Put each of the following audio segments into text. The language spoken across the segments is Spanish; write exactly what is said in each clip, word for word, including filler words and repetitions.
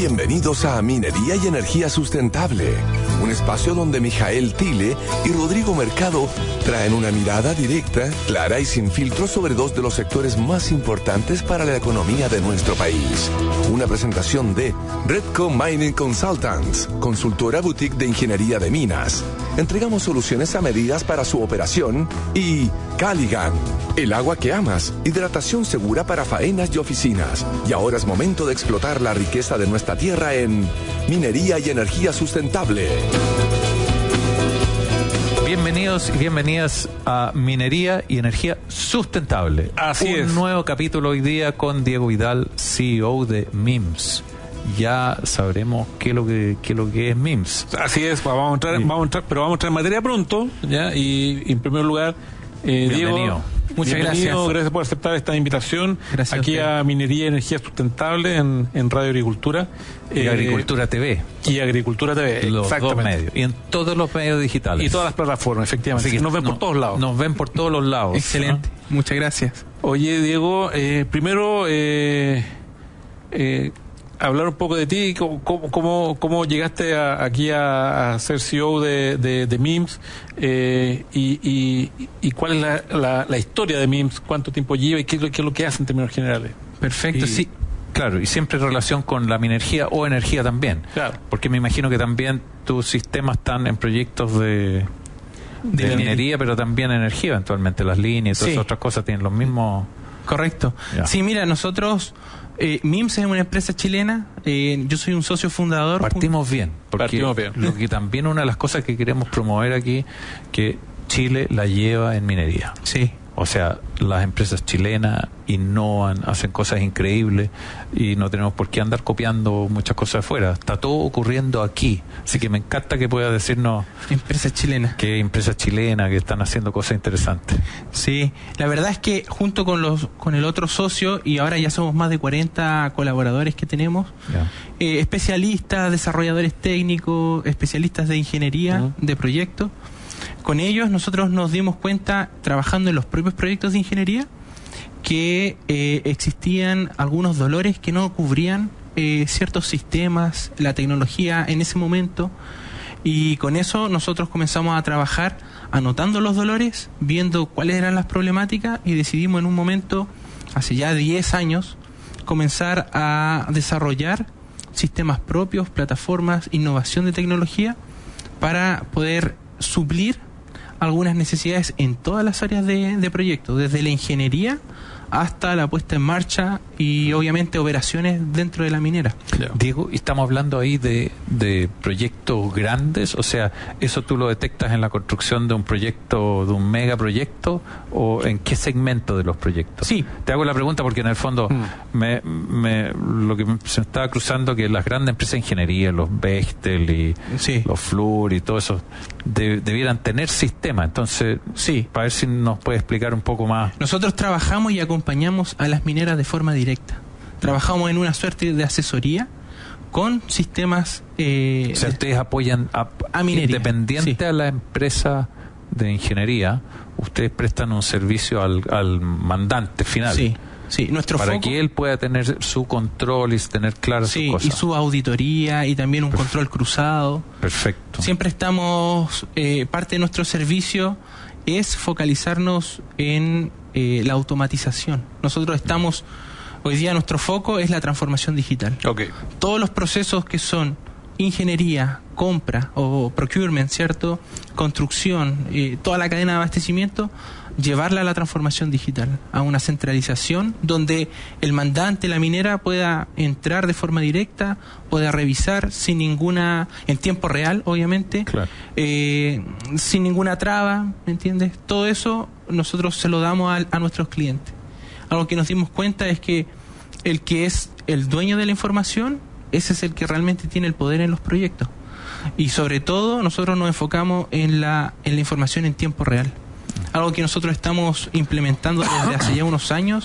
Bienvenidos a Minería y Energía Sustentable, un espacio donde Mijael Tile y Rodrigo Mercado traen una mirada directa, clara y sin filtro sobre dos de los sectores más importantes para la economía de nuestro país. Una presentación de Redco Mining Consultants, consultora boutique de ingeniería de minas. Entregamos soluciones a medidas para su operación. Y Caligan, el agua que amas, hidratación segura para faenas y oficinas. Y ahora es momento de explotar la riqueza de nuestra tierra en Minería y Energía Sustentable. Bienvenidos y bienvenidas a Minería y Energía Sustentable. Así Un es. Un nuevo capítulo hoy día con Diego Vidal, C E O de MIMS. Ya sabremos qué es lo que, qué es lo que es MIMS. Así es, vamos a entrar, vamos a entrar, pero vamos a entrar en materia pronto, ¿ya? Y, y en primer lugar, eh, Bienvenido. Diego, muchas bienvenido, gracias. gracias por aceptar esta invitación Gracias aquí a, a Minería y Energía Sustentable en, en Radio Agricultura. Y eh, Agricultura T V. Y Agricultura T V, Los exactamente. dos medios. Y en todos los medios digitales. Y todas las plataformas, efectivamente. Así que nos ven no- por todos lados. Nos ven por todos los lados. Excelente, muchas gracias. Oye, Diego, eh, primero eh, eh, hablar un poco de ti, cómo, cómo, cómo, cómo llegaste a, aquí a, a ser C E O de, de, de MIMS eh, y, y, y cuál es la, la, la historia de MIMS, cuánto tiempo lleva y qué es lo, qué es lo que hace en términos generales. Perfecto, Y- sí. Claro, y siempre en relación con la minería o energía también. Claro. Porque me imagino que también tus sistemas están en proyectos de, de, De minería, pero también energía eventualmente. Las líneas y todas Sí. esas otras cosas tienen los mismos... Correcto. Ya. Sí, mira, nosotros, eh, MIMS es una empresa chilena, eh, yo soy un socio fundador. Partimos bien, porque Partimos bien. lo que también una de las cosas que queremos promover aquí, que Chile la lleva en minería. Sí. O sea, las empresas chilenas innovan, hacen cosas increíbles y no tenemos por qué andar copiando muchas cosas de afuera. Está todo ocurriendo aquí. Así que me encanta que puedas decirnos Empresa chilena. que hay empresas chilenas que están haciendo cosas interesantes. Sí, la verdad es que junto con los con el otro socio, y ahora ya somos más de cuarenta colaboradores que tenemos, Ya. eh, especialistas, desarrolladores técnicos, especialistas de ingeniería, Ujú. de proyectos. Con ellos nosotros nos dimos cuenta, trabajando en los propios proyectos de ingeniería, que eh, existían algunos dolores que no cubrían eh, ciertos sistemas, la tecnología en ese momento, y con eso nosotros comenzamos a trabajar anotando los dolores, viendo cuáles eran las problemáticas, y decidimos en un momento, hace ya diez años, comenzar a desarrollar sistemas propios, plataformas, innovación de tecnología, para poder suplir algunas necesidades en todas las áreas de, de proyecto, desde la ingeniería hasta la puesta en marcha y obviamente operaciones dentro de la minera. Diego, ¿y estamos hablando ahí de, de proyectos grandes? O sea, ¿eso tú lo detectas en la construcción de un proyecto, de un megaproyecto, o en qué segmento de los proyectos? Sí. Te hago la pregunta porque en el fondo Mm. me, me, lo que me- se me estaba cruzando que las grandes empresas de ingeniería, los Bechtel y Sí. los Fluor y todo eso, de- debieran tener sistemas. Entonces, Sí. para ver si nos puede explicar un poco más. Nosotros trabajamos y acompañamos a las mineras de forma directa. Trabajamos en una suerte de asesoría con sistemas... eh, O sea, ustedes apoyan a, A minería, independiente sí. a la empresa de ingeniería, ustedes prestan un servicio al, al mandante final. Sí, sí. Nuestro para foco... que él pueda tener su control y tener claras Sí, sus cosas. y su auditoría y también un control cruzado. Perfecto. Siempre estamos, eh, parte de nuestro servicio es focalizarnos en eh, la automatización. Nosotros estamos, hoy día nuestro foco es la transformación digital. Ok. Todos los procesos que son ingeniería, compra o procurement, ¿cierto? Construcción, eh, toda la cadena de abastecimiento, llevarla a la transformación digital, a una centralización donde el mandante, la minera, pueda entrar de forma directa, pueda revisar sin ninguna, en tiempo real, obviamente, Claro. eh, sin ninguna traba, ¿me entiendes? Todo eso nosotros se lo damos a, a nuestros clientes. Algo que nos dimos cuenta es que el que es el dueño de la información, ese es el que realmente tiene el poder en los proyectos. Y sobre todo nosotros nos enfocamos en la, en la información en tiempo real. Algo que nosotros estamos implementando desde hace ya unos años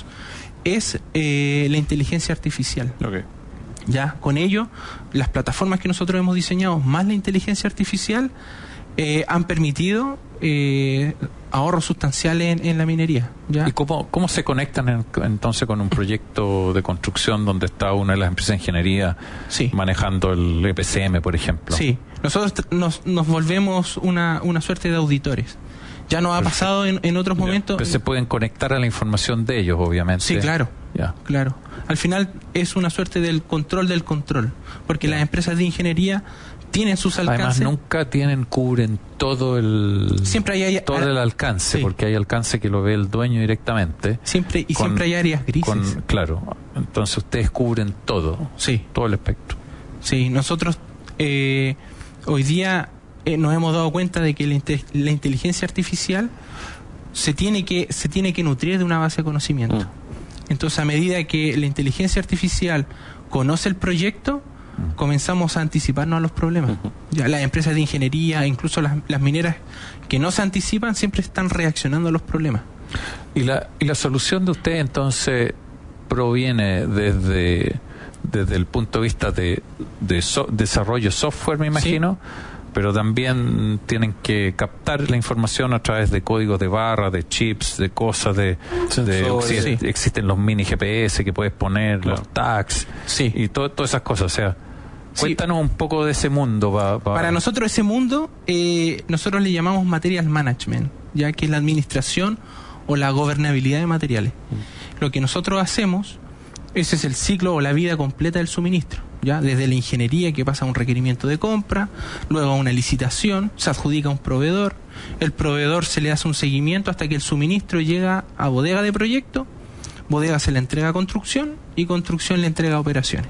es eh, la inteligencia artificial. Ok. Ya, con ello, las plataformas que nosotros hemos diseñado más la inteligencia artificial eh, han permitido eh, ahorros sustanciales en, en la minería, ¿ya? ¿Y cómo, cómo se conectan en, entonces con un proyecto de construcción donde está una de las empresas de ingeniería Sí. manejando el E P C M, por ejemplo? Sí, nosotros t- nos, nos volvemos una, una suerte de auditores. Ya nos ha Perfecto. pasado en, en otros Ya, momentos. pero se pueden conectar a la información de ellos, obviamente. Sí, claro. Ya. Claro. Al final es una suerte del control del control, porque Ya. las empresas de ingeniería tienen sus alcances. Además, nunca tienen, cubren todo el Siempre hay, hay- todo el alcance, Sí. porque hay alcance que lo ve el dueño directamente. siempre y con- siempre hay áreas grises. Con, claro, entonces ustedes cubren todo, Sí. todo el espectro. Sí, nosotros eh, hoy día eh, nos hemos dado cuenta de que la, inte- la inteligencia artificial se tiene que se tiene que nutrir de una base de conocimiento. Mm. Entonces, a medida que la inteligencia artificial conoce el proyecto, Mm. comenzamos a anticiparnos a los problemas. Ya las empresas de ingeniería, incluso las, las mineras que no se anticipan, siempre están reaccionando a los problemas. Y la, y la solución de ustedes entonces proviene desde, desde el punto de vista de, de so- desarrollo software, me imagino, pero también tienen que captar la información a través de códigos de barra, de chips, de cosas, de, de Sensores. exi- Sí. existen los mini G P S que puedes poner, Claro. los tags Sí. y to- todas esas cosas. O sea, Sí. cuéntanos un poco de ese mundo. Pa, pa- Para nosotros ese mundo, eh, nosotros le llamamos material management, ya que es la administración o la gobernabilidad de materiales. Lo que nosotros hacemos, ese es el ciclo o la vida completa del suministro, ya desde la ingeniería que pasa a un requerimiento de compra, luego a una licitación, se adjudica a un proveedor, el proveedor se le hace un seguimiento hasta que el suministro llega a bodega de proyecto, bodega se le entrega a construcción y construcción le entrega a operaciones.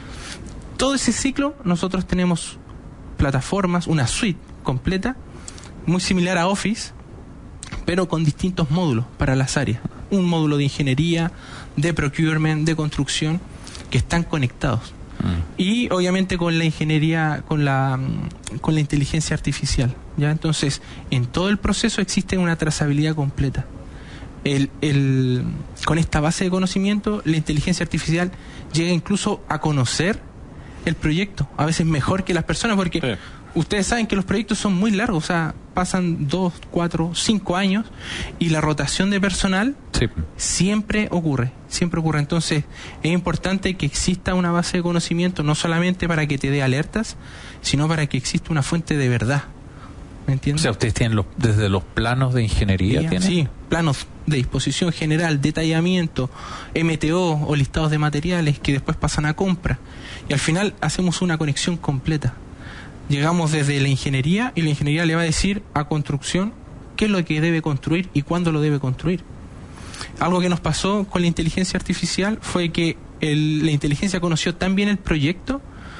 Todo ese ciclo nosotros tenemos plataformas, una suite completa, muy similar a Office, pero con distintos módulos para las áreas. Un módulo de ingeniería, de procurement, de construcción, que están conectados. Mm. Y obviamente con la ingeniería, con la, mm, con la inteligencia artificial. ¿Ya? Entonces, en todo el proceso existe una trazabilidad completa. El, el, con esta base de conocimiento, la inteligencia artificial llega incluso a conocer el proyecto, a veces mejor que las personas, porque Sí. ustedes saben que los proyectos son muy largos, o sea, pasan dos, cuatro, cinco años y la rotación de personal Sí. siempre ocurre, siempre ocurre. Entonces, es importante que exista una base de conocimiento, no solamente para que te dé alertas, sino para que exista una fuente de verdad. ¿Me O entiendes? sea, ustedes tienen los, desde los planos de ingeniería. ¿tienen? Sí, planos de disposición general, detallamiento, M T O o listados de materiales que después pasan a compra. Y al final hacemos una conexión completa. Llegamos desde la ingeniería y la ingeniería le va a decir a construcción qué es lo que debe construir y cuándo lo debe construir. Algo que nos pasó con la inteligencia artificial fue que el- la inteligencia conoció tan bien el proyecto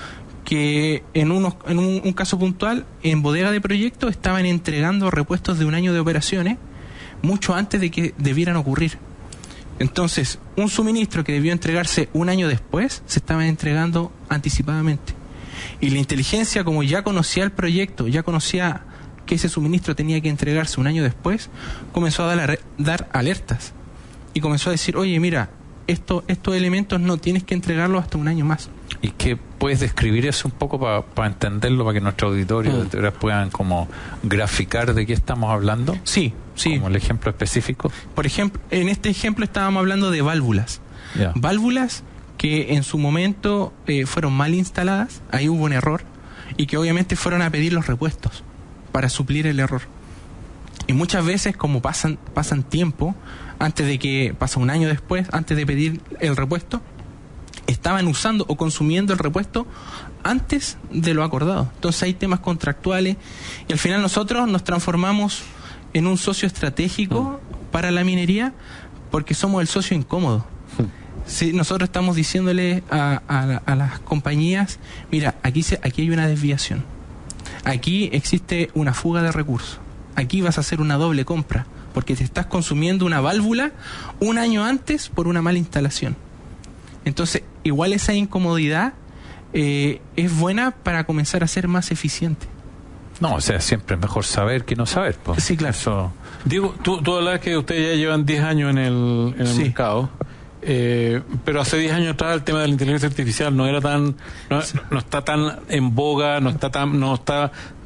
que en, unos, en un, un caso puntual, en bodega de proyecto estaban entregando repuestos de un año de operaciones mucho antes de que debieran ocurrir. Entonces, un suministro que debió entregarse un año después se estaba entregando anticipadamente. Y la inteligencia, como ya conocía el proyecto, ya conocía que ese suministro tenía que entregarse un año después, comenzó a dar, dar alertas. Y comenzó a decir, oye, mira, esto, estos elementos no tienes que entregarlos hasta un año más. ¿Y qué puedes describir eso un poco para entenderlo, para que nuestro auditorio Mm. de veras puedan como graficar de qué estamos hablando? Sí, sí. Como el ejemplo específico. Por ejemplo, en este ejemplo estábamos hablando de válvulas. Ya. Válvulas que en su momento eh, fueron mal instaladas, ahí hubo un error, y que obviamente fueron a pedir los repuestos para suplir el error. Y muchas veces, como pasan, pasan tiempo, antes de que, pasa un año después, antes de pedir el repuesto, estaban usando o consumiendo el repuesto antes de lo acordado. Entonces hay temas contractuales y al final nosotros nos transformamos en un socio estratégico para la minería porque somos el socio incómodo. Si nosotros estamos diciéndole a, a, a las compañías, mira, aquí, se, aquí hay una desviación, aquí existe una fuga de recursos, aquí vas a hacer una doble compra porque te estás consumiendo una válvula un año antes por una mala instalación. Entonces, igual esa incomodidad eh, es buena para comenzar a ser más eficiente. No, o sea, siempre es mejor saber que no saber. Pues. Sí, claro. Eso, Diego, tú, tú hablabas que ustedes ya llevan diez años en el, en el Sí. mercado, eh, pero hace diez años atrás el tema de la inteligencia artificial no era tan, no, Sí. no está tan en boga, no está tan, no está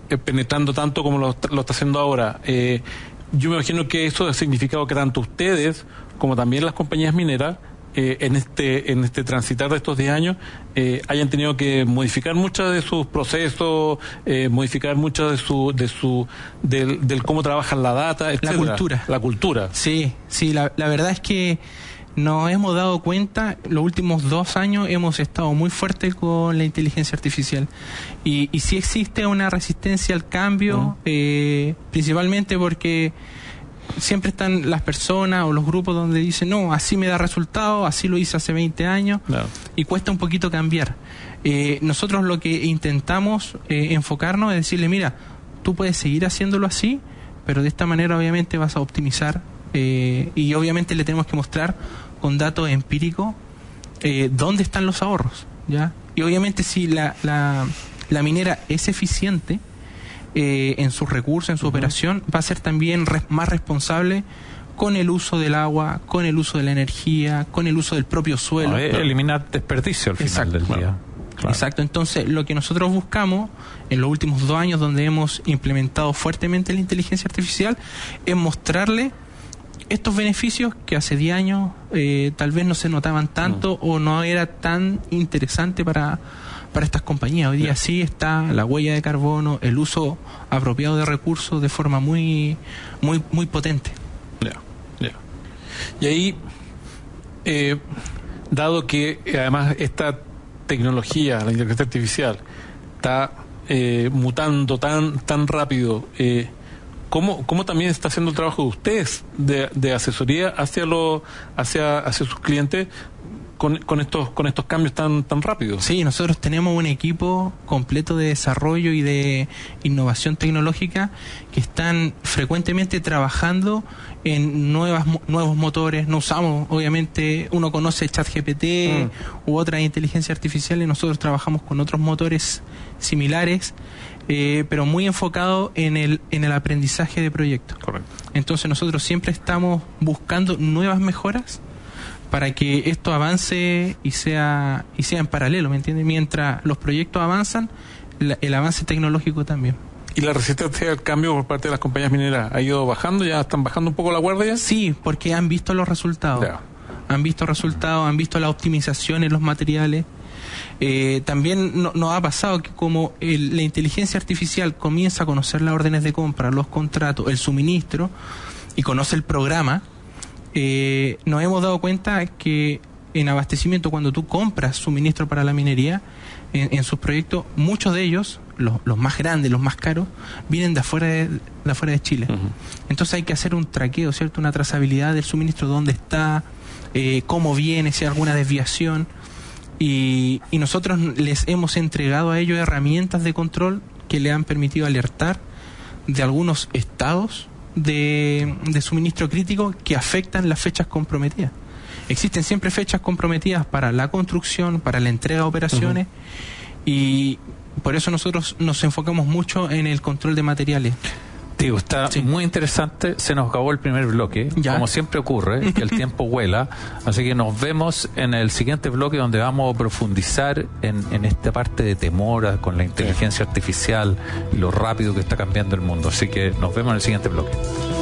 eh, penetrando tanto como lo, lo está haciendo ahora. Eh, yo me imagino que eso ha significado que tanto ustedes como también las compañías mineras eh, en este en este transitar de estos diez años eh, hayan tenido que modificar muchos de sus procesos, eh, modificar mucho de su de su del, del cómo trabajan la data, etcétera. La cultura. La cultura. Sí, sí, la, la verdad es que nos hemos dado cuenta, los últimos dos años hemos estado muy fuerte con la inteligencia artificial y, y sí existe una resistencia al cambio, uh-huh. eh, principalmente porque siempre están las personas o los grupos donde dicen, no, así me da resultado, así lo hice hace veinte años, no. y cuesta un poquito cambiar. Eh, nosotros lo que intentamos eh, enfocarnos es decirle, mira, tú puedes seguir haciéndolo así, pero de esta manera obviamente vas a optimizar eh, y obviamente le tenemos que mostrar con datos empíricos eh, dónde están los ahorros, ¿ya? Y obviamente si la, la, la minera es eficiente, Eh, en sus recursos, en su uh-huh. operación, va a ser también res- más responsable con el uso del agua, con el uso de la energía, con el uso del propio suelo. No, es eliminar desperdicio al final Exacto. del día. Bueno, claro. Exacto. Entonces, lo que nosotros buscamos en los últimos dos años, donde hemos implementado fuertemente la inteligencia artificial, es mostrarle estos beneficios que hace diez años eh, tal vez no se notaban tanto uh-huh. o no era tan interesante para para estas compañías. Hoy día yeah. sí está la huella de carbono, el uso apropiado de recursos de forma muy muy muy potente. Yeah. Yeah. Y ahí, eh, dado que además esta tecnología, la inteligencia artificial, está eh, mutando tan tan rápido, eh, ¿cómo, ¿cómo también está haciendo el trabajo de ustedes de, de asesoría hacia, lo, hacia, hacia sus clientes Con, con estos con estos cambios tan tan rápidos? Sí, nosotros tenemos un equipo completo de desarrollo y de innovación tecnológica que están frecuentemente trabajando en nuevas nuevos motores. No usamos, obviamente, uno conoce ChatGPT mm. u otras inteligencias artificiales. Nosotros trabajamos con otros motores similares, eh, pero muy enfocado en el en el aprendizaje de proyectos. Correcto. Entonces nosotros siempre estamos buscando nuevas mejoras para que esto avance y sea y sea en paralelo, ¿me entiendes? Mientras los proyectos avanzan, la, el avance tecnológico también. ¿Y la resistencia al cambio por parte de las compañías mineras ha ido bajando? ¿Ya están bajando un poco la guardia? Sí, porque han visto los resultados. Yeah. Han visto resultados, han visto la optimización en los materiales. Eh, también no, nos ha pasado que como el, la inteligencia artificial comienza a conocer las órdenes de compra, los contratos, el suministro, y conoce el programa, Eh, nos hemos dado cuenta que en abastecimiento, cuando tú compras suministro para la minería en, en sus proyectos, muchos de ellos, los, los más grandes, los más caros, vienen de afuera de, de afuera de Chile. Uh-huh. Entonces hay que hacer un traqueo, ¿cierto? Una trazabilidad del suministro, dónde está, eh, cómo viene, si hay alguna desviación, y, y nosotros les hemos entregado a ellos herramientas de control que le han permitido alertar de algunos estados De, de suministro crítico que afectan las fechas comprometidas. Existen siempre fechas comprometidas para la construcción, para la entrega de operaciones, uh-huh. y por eso nosotros nos enfocamos mucho en el control de materiales. Digo, está sí. muy interesante. Se nos acabó el primer bloque, ¿ya? Como siempre ocurre, que el tiempo vuela, así que nos vemos en el siguiente bloque, donde vamos a profundizar en, en esta parte de temor con la inteligencia artificial y lo rápido que está cambiando el mundo. Así que nos vemos en el siguiente bloque.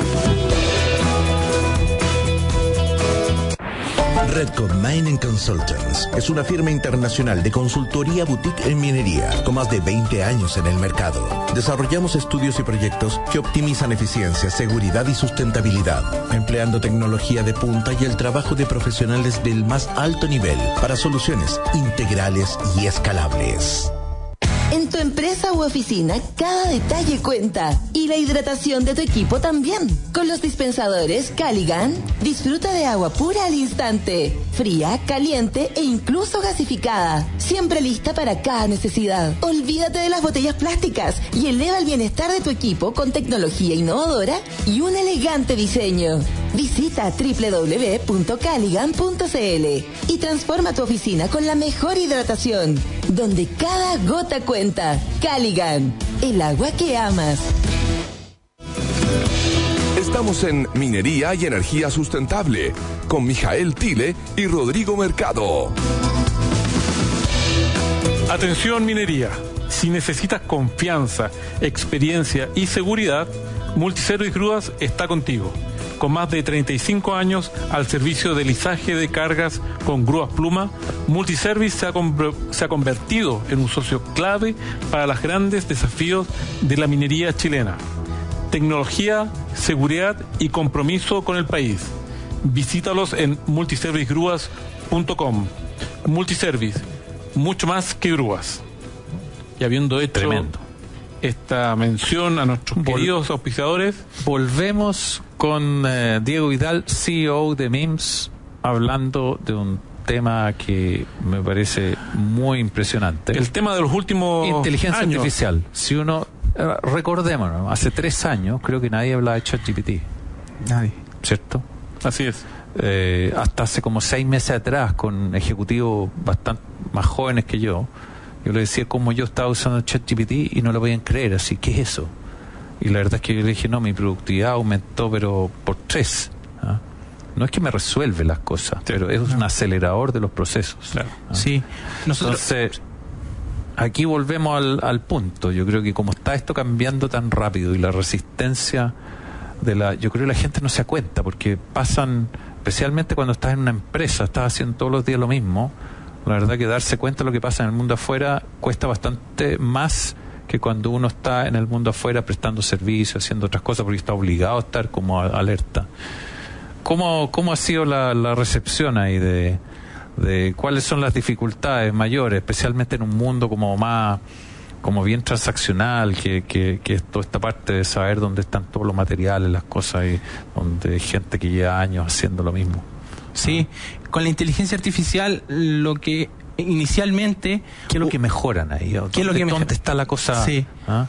Redcon Mining Consultants es una firma internacional de consultoría boutique en minería con más de veinte años en el mercado. Desarrollamos estudios y proyectos que optimizan eficiencia, seguridad y sustentabilidad, empleando tecnología de punta y el trabajo de profesionales del más alto nivel para soluciones integrales y escalables. En tu empresa u oficina, cada detalle cuenta. Y la hidratación de tu equipo también. Con los dispensadores Caligan, disfruta de agua pura al instante. Fría, caliente e incluso gasificada. Siempre lista para cada necesidad. Olvídate de las botellas plásticas y eleva el bienestar de tu equipo con tecnología innovadora y un elegante diseño. Visita doble u doble u doble u punto caligan punto c l y transforma tu oficina con la mejor hidratación, donde cada gota cuenta. Caligan, el agua que amas. Estamos en Minería y Energía Sustentable con Mijael Tile y Rodrigo Mercado. Atención, minería. Si necesitas confianza, experiencia y seguridad, Multiservice Grúas está contigo. Con más de treinta y cinco años al servicio de lizaje de cargas con grúas pluma, Multiservice se ha, se ha convertido en un socio clave para los grandes desafíos de la minería chilena. Tecnología, seguridad y compromiso con el país. Visítalos en multiservice grúas punto com. Multiservice, mucho más que grúas. Y habiendo hecho Tremendo. esta mención a nuestros Vol- queridos auspiciadores, Volvemos con eh, Diego Vidal, C E O de MIMS, hablando de un tema que me parece muy impresionante. el tema de los últimos Inteligencia años. artificial. Si uno, eh, recordémonos, hace tres años creo que nadie hablaba de ChatGPT, Nadie. ¿cierto? Así es. Eh, hasta hace como seis meses atrás, con ejecutivos bastante más jóvenes que yo, yo le decía cómo yo estaba usando ChatGPT y no lo podían creer, así, ¿qué es eso? Y la verdad es que yo le dije, no, mi productividad aumentó pero por tres. ¿ah? No es que me resuelve las cosas, pero es un acelerador de los procesos. Claro. ¿ah? Sí. Nosotros, Entonces, aquí volvemos al, al punto. Yo creo que como está esto cambiando tan rápido y la resistencia de la... Yo creo que la gente no se da cuenta porque pasan, especialmente cuando estás en una empresa, estás haciendo todos los días lo mismo. La verdad que darse cuenta de lo que pasa en el mundo afuera cuesta bastante más que cuando uno está en el mundo afuera prestando servicios, haciendo otras cosas, porque está obligado a estar como a- alerta. ¿Cómo, cómo ha sido la, la recepción ahí de, de cuáles son las dificultades mayores, especialmente en un mundo como más, como bien transaccional, que, que, que es toda esta parte de saber dónde están todos los materiales, las cosas, y donde hay gente que lleva años haciendo lo mismo? sí, con la inteligencia artificial, lo que inicialmente... ¿Qué es lo que mejoran ahí? ¿Qué es lo que ¿Dónde, mejor- ¿Dónde está la cosa? Sí. ¿Ah?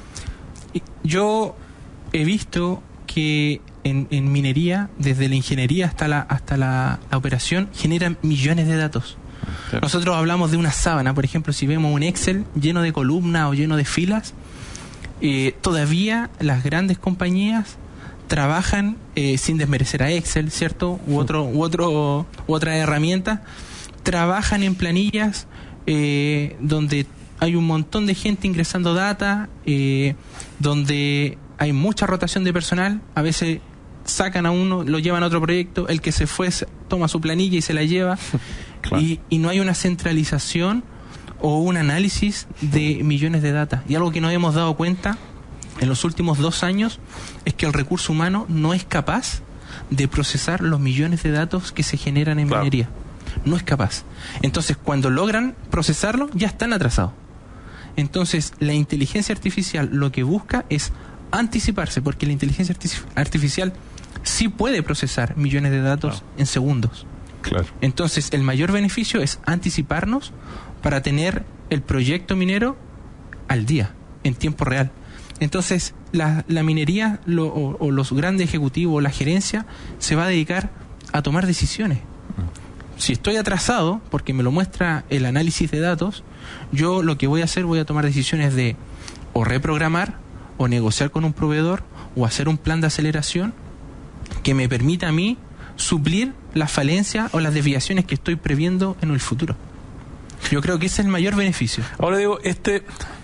Yo he visto que en, en minería, desde la ingeniería hasta la hasta la, la operación, generan millones de datos. Claro. Nosotros hablamos de una sábana, por ejemplo, si vemos un Excel lleno de columnas o lleno de filas, eh, todavía las grandes compañías trabajan eh, sin desmerecer a Excel, ¿cierto? U otro u otro u otra herramienta, trabajan en planillas eh, donde hay un montón de gente ingresando data, eh, donde hay mucha rotación de personal, a veces sacan a uno, lo llevan a otro proyecto, el que se fue se- toma su planilla y se la lleva, Claro. y, y no hay una centralización o un análisis de millones de data. Y algo que nos hemos dado cuenta en los últimos dos años es que el recurso humano no es capaz de procesar los millones de datos que se generan en Claro. minería. No es capaz. Entonces, cuando logran procesarlo, ya están atrasados. Entonces, la inteligencia artificial lo que busca es anticiparse, porque la inteligencia artifici- artificial sí puede procesar millones de datos Claro. en segundos. Claro. Entonces, el mayor beneficio es anticiparnos para tener el proyecto minero al día, en tiempo real. Entonces, la, la minería lo- o, o los grandes ejecutivos o la gerencia se va a dedicar a tomar decisiones. Si estoy atrasado, porque me lo muestra el análisis de datos, yo lo que voy a hacer, voy a tomar decisiones de o reprogramar, o negociar con un proveedor, o hacer un plan de aceleración que me permita a mí suplir las falencias o las desviaciones que estoy previendo en el futuro. Yo creo que ese es el mayor beneficio. Ahora digo, este,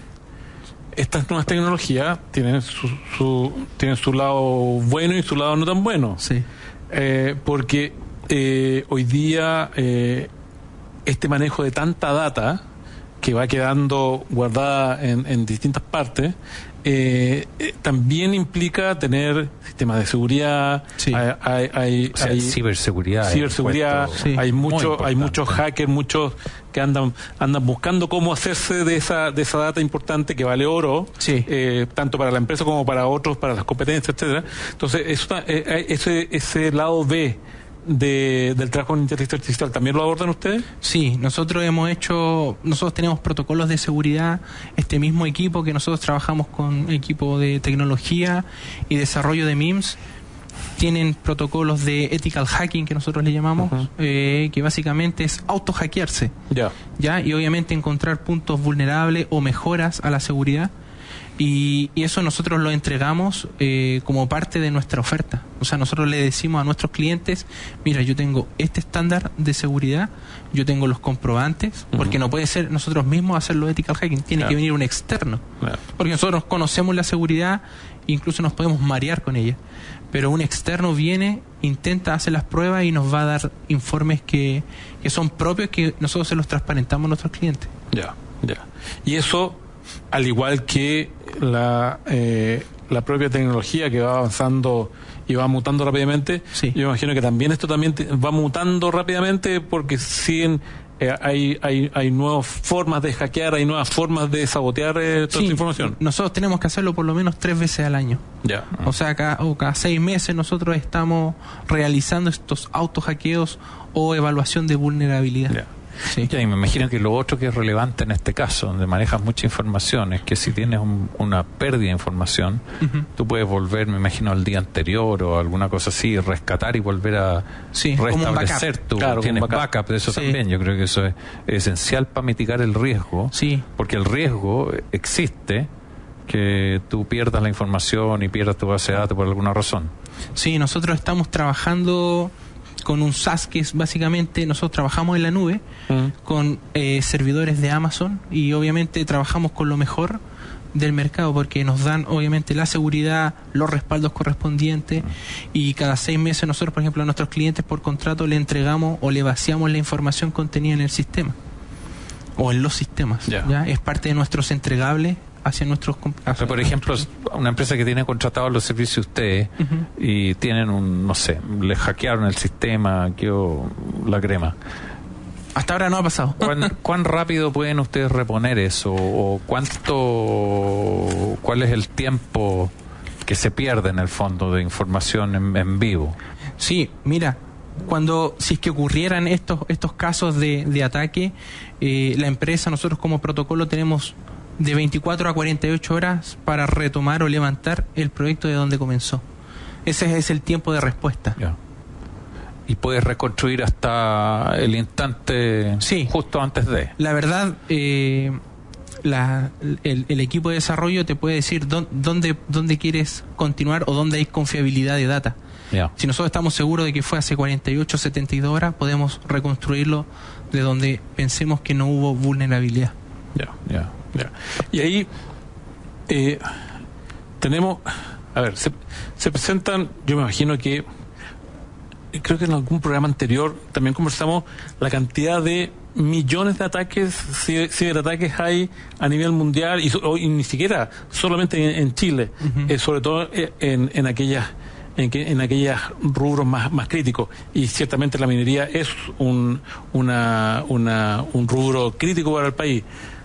estas nuevas tecnologías tienen su, su, tienen su lado bueno y su lado no tan bueno. Sí. Eh, porque eh, hoy día eh, este manejo de tanta data que va quedando guardada en, en distintas partes, eh, eh, también implica tener sistemas de seguridad, Sí. hay, hay, hay- O sea, hay ciberseguridad. ciberseguridad, es un Sí. hay muy mucho, hay importante. muchos hackers, muchos que andan andan buscando cómo hacerse de esa de esa data importante que vale oro, Sí. eh, tanto para la empresa como para otros, para las competencias, etcétera. Entonces, eso, ta- eh, eh, ese ese lado B de, del trabajo en inteligencia artificial, ¿también lo abordan ustedes? Sí, nosotros hemos hecho, nosotros tenemos protocolos de seguridad, este mismo equipo que nosotros trabajamos con equipo de tecnología y desarrollo de MIMS, tienen protocolos de ethical hacking que nosotros le llamamos, Ujú. eh, que básicamente es auto-hackearse, Ya. ¿ya? Y obviamente encontrar puntos vulnerables o mejoras a la seguridad. Y, y eso nosotros lo entregamos eh, como parte de nuestra oferta. O sea, nosotros le decimos a nuestros clientes, mira, yo tengo este estándar de seguridad, yo tengo los comprobantes, uh-huh. porque no puede ser nosotros mismos hacerlo ethical hacking, tiene claro. que venir un externo. Claro. Porque nosotros conocemos la seguridad, incluso nos podemos marear con ella. Pero un externo viene, intenta hacer las pruebas y nos va a dar informes que, que son propios, que nosotros se los transparentamos a nuestros clientes. Ya, ya. Y eso, al igual que la eh, la propia tecnología que va avanzando y va mutando rápidamente, sí. yo imagino que también esto también te, va mutando rápidamente porque siguen eh, hay hay hay nuevas formas de hackear, hay nuevas formas de sabotear eh, toda sí. esta información. Nosotros tenemos que hacerlo por lo menos tres veces al año. Ya. O sea, cada, o cada seis meses nosotros estamos realizando estos autohackeos o evaluación de vulnerabilidad. Ya. Sí. Ya, y me imagino que lo otro que es relevante en este caso, donde manejas mucha información, es que si tienes un, una pérdida de información, uh-huh. tú puedes volver, me imagino, al día anterior o alguna cosa así, rescatar y volver a sí, restablecer tu... Claro, tienes backup, backup de eso sí. también. Yo creo que eso es esencial para mitigar el riesgo, sí. porque el riesgo existe que tú pierdas la información y pierdas tu base de datos por alguna razón. Sí, nosotros estamos trabajando con un SaaS que es básicamente, nosotros trabajamos en la nube uh-huh. con eh, servidores de Amazon y obviamente trabajamos con lo mejor del mercado porque nos dan obviamente la seguridad, los respaldos correspondientes uh-huh. y cada seis meses nosotros, por ejemplo, a nuestros clientes por contrato le entregamos o le vaciamos la información contenida en el sistema o en los sistemas. Yeah. ¿ya? Es parte de nuestros entregables hacia nuestros... Hacia por ejemplo, una empresa que tiene contratados los servicios de ustedes uh-huh. y tienen un, no sé, le hackearon el sistema, quedó la crema. Hasta ahora no ha pasado. ¿Cuán, ¿Cuán rápido pueden ustedes reponer eso? ¿O cuánto, cuál es el tiempo que se pierde en el fondo de información en, en vivo? Sí, mira, cuando, si es que ocurrieran estos, estos casos de, de ataque, eh, la empresa, nosotros como protocolo tenemos de veinticuatro a cuarenta y ocho horas para retomar o levantar el proyecto de donde comenzó. Ese es el tiempo de respuesta. Yeah. Y puedes reconstruir hasta el instante sí. justo antes de. La verdad, eh, la, el, el equipo de desarrollo te puede decir dónde, dónde, dónde quieres continuar o dónde hay confiabilidad de data. Yeah. Si nosotros estamos seguros de que fue hace cuarenta y ocho, setenta y dos horas, podemos reconstruirlo de donde pensemos que no hubo vulnerabilidad. Ya, ya. Ya. Y ahí eh, tenemos, a ver, se, se presentan, yo me imagino que, creo que en algún programa anterior también conversamos la cantidad de millones de ataques, ciberataques hay a nivel mundial y, o, y ni siquiera solamente en, en Chile, uh-huh. eh, sobre todo en, en aquellas en, que, en aquellos rubros más, más críticos, y ciertamente la minería es un, una, una, un rubro crítico para el país.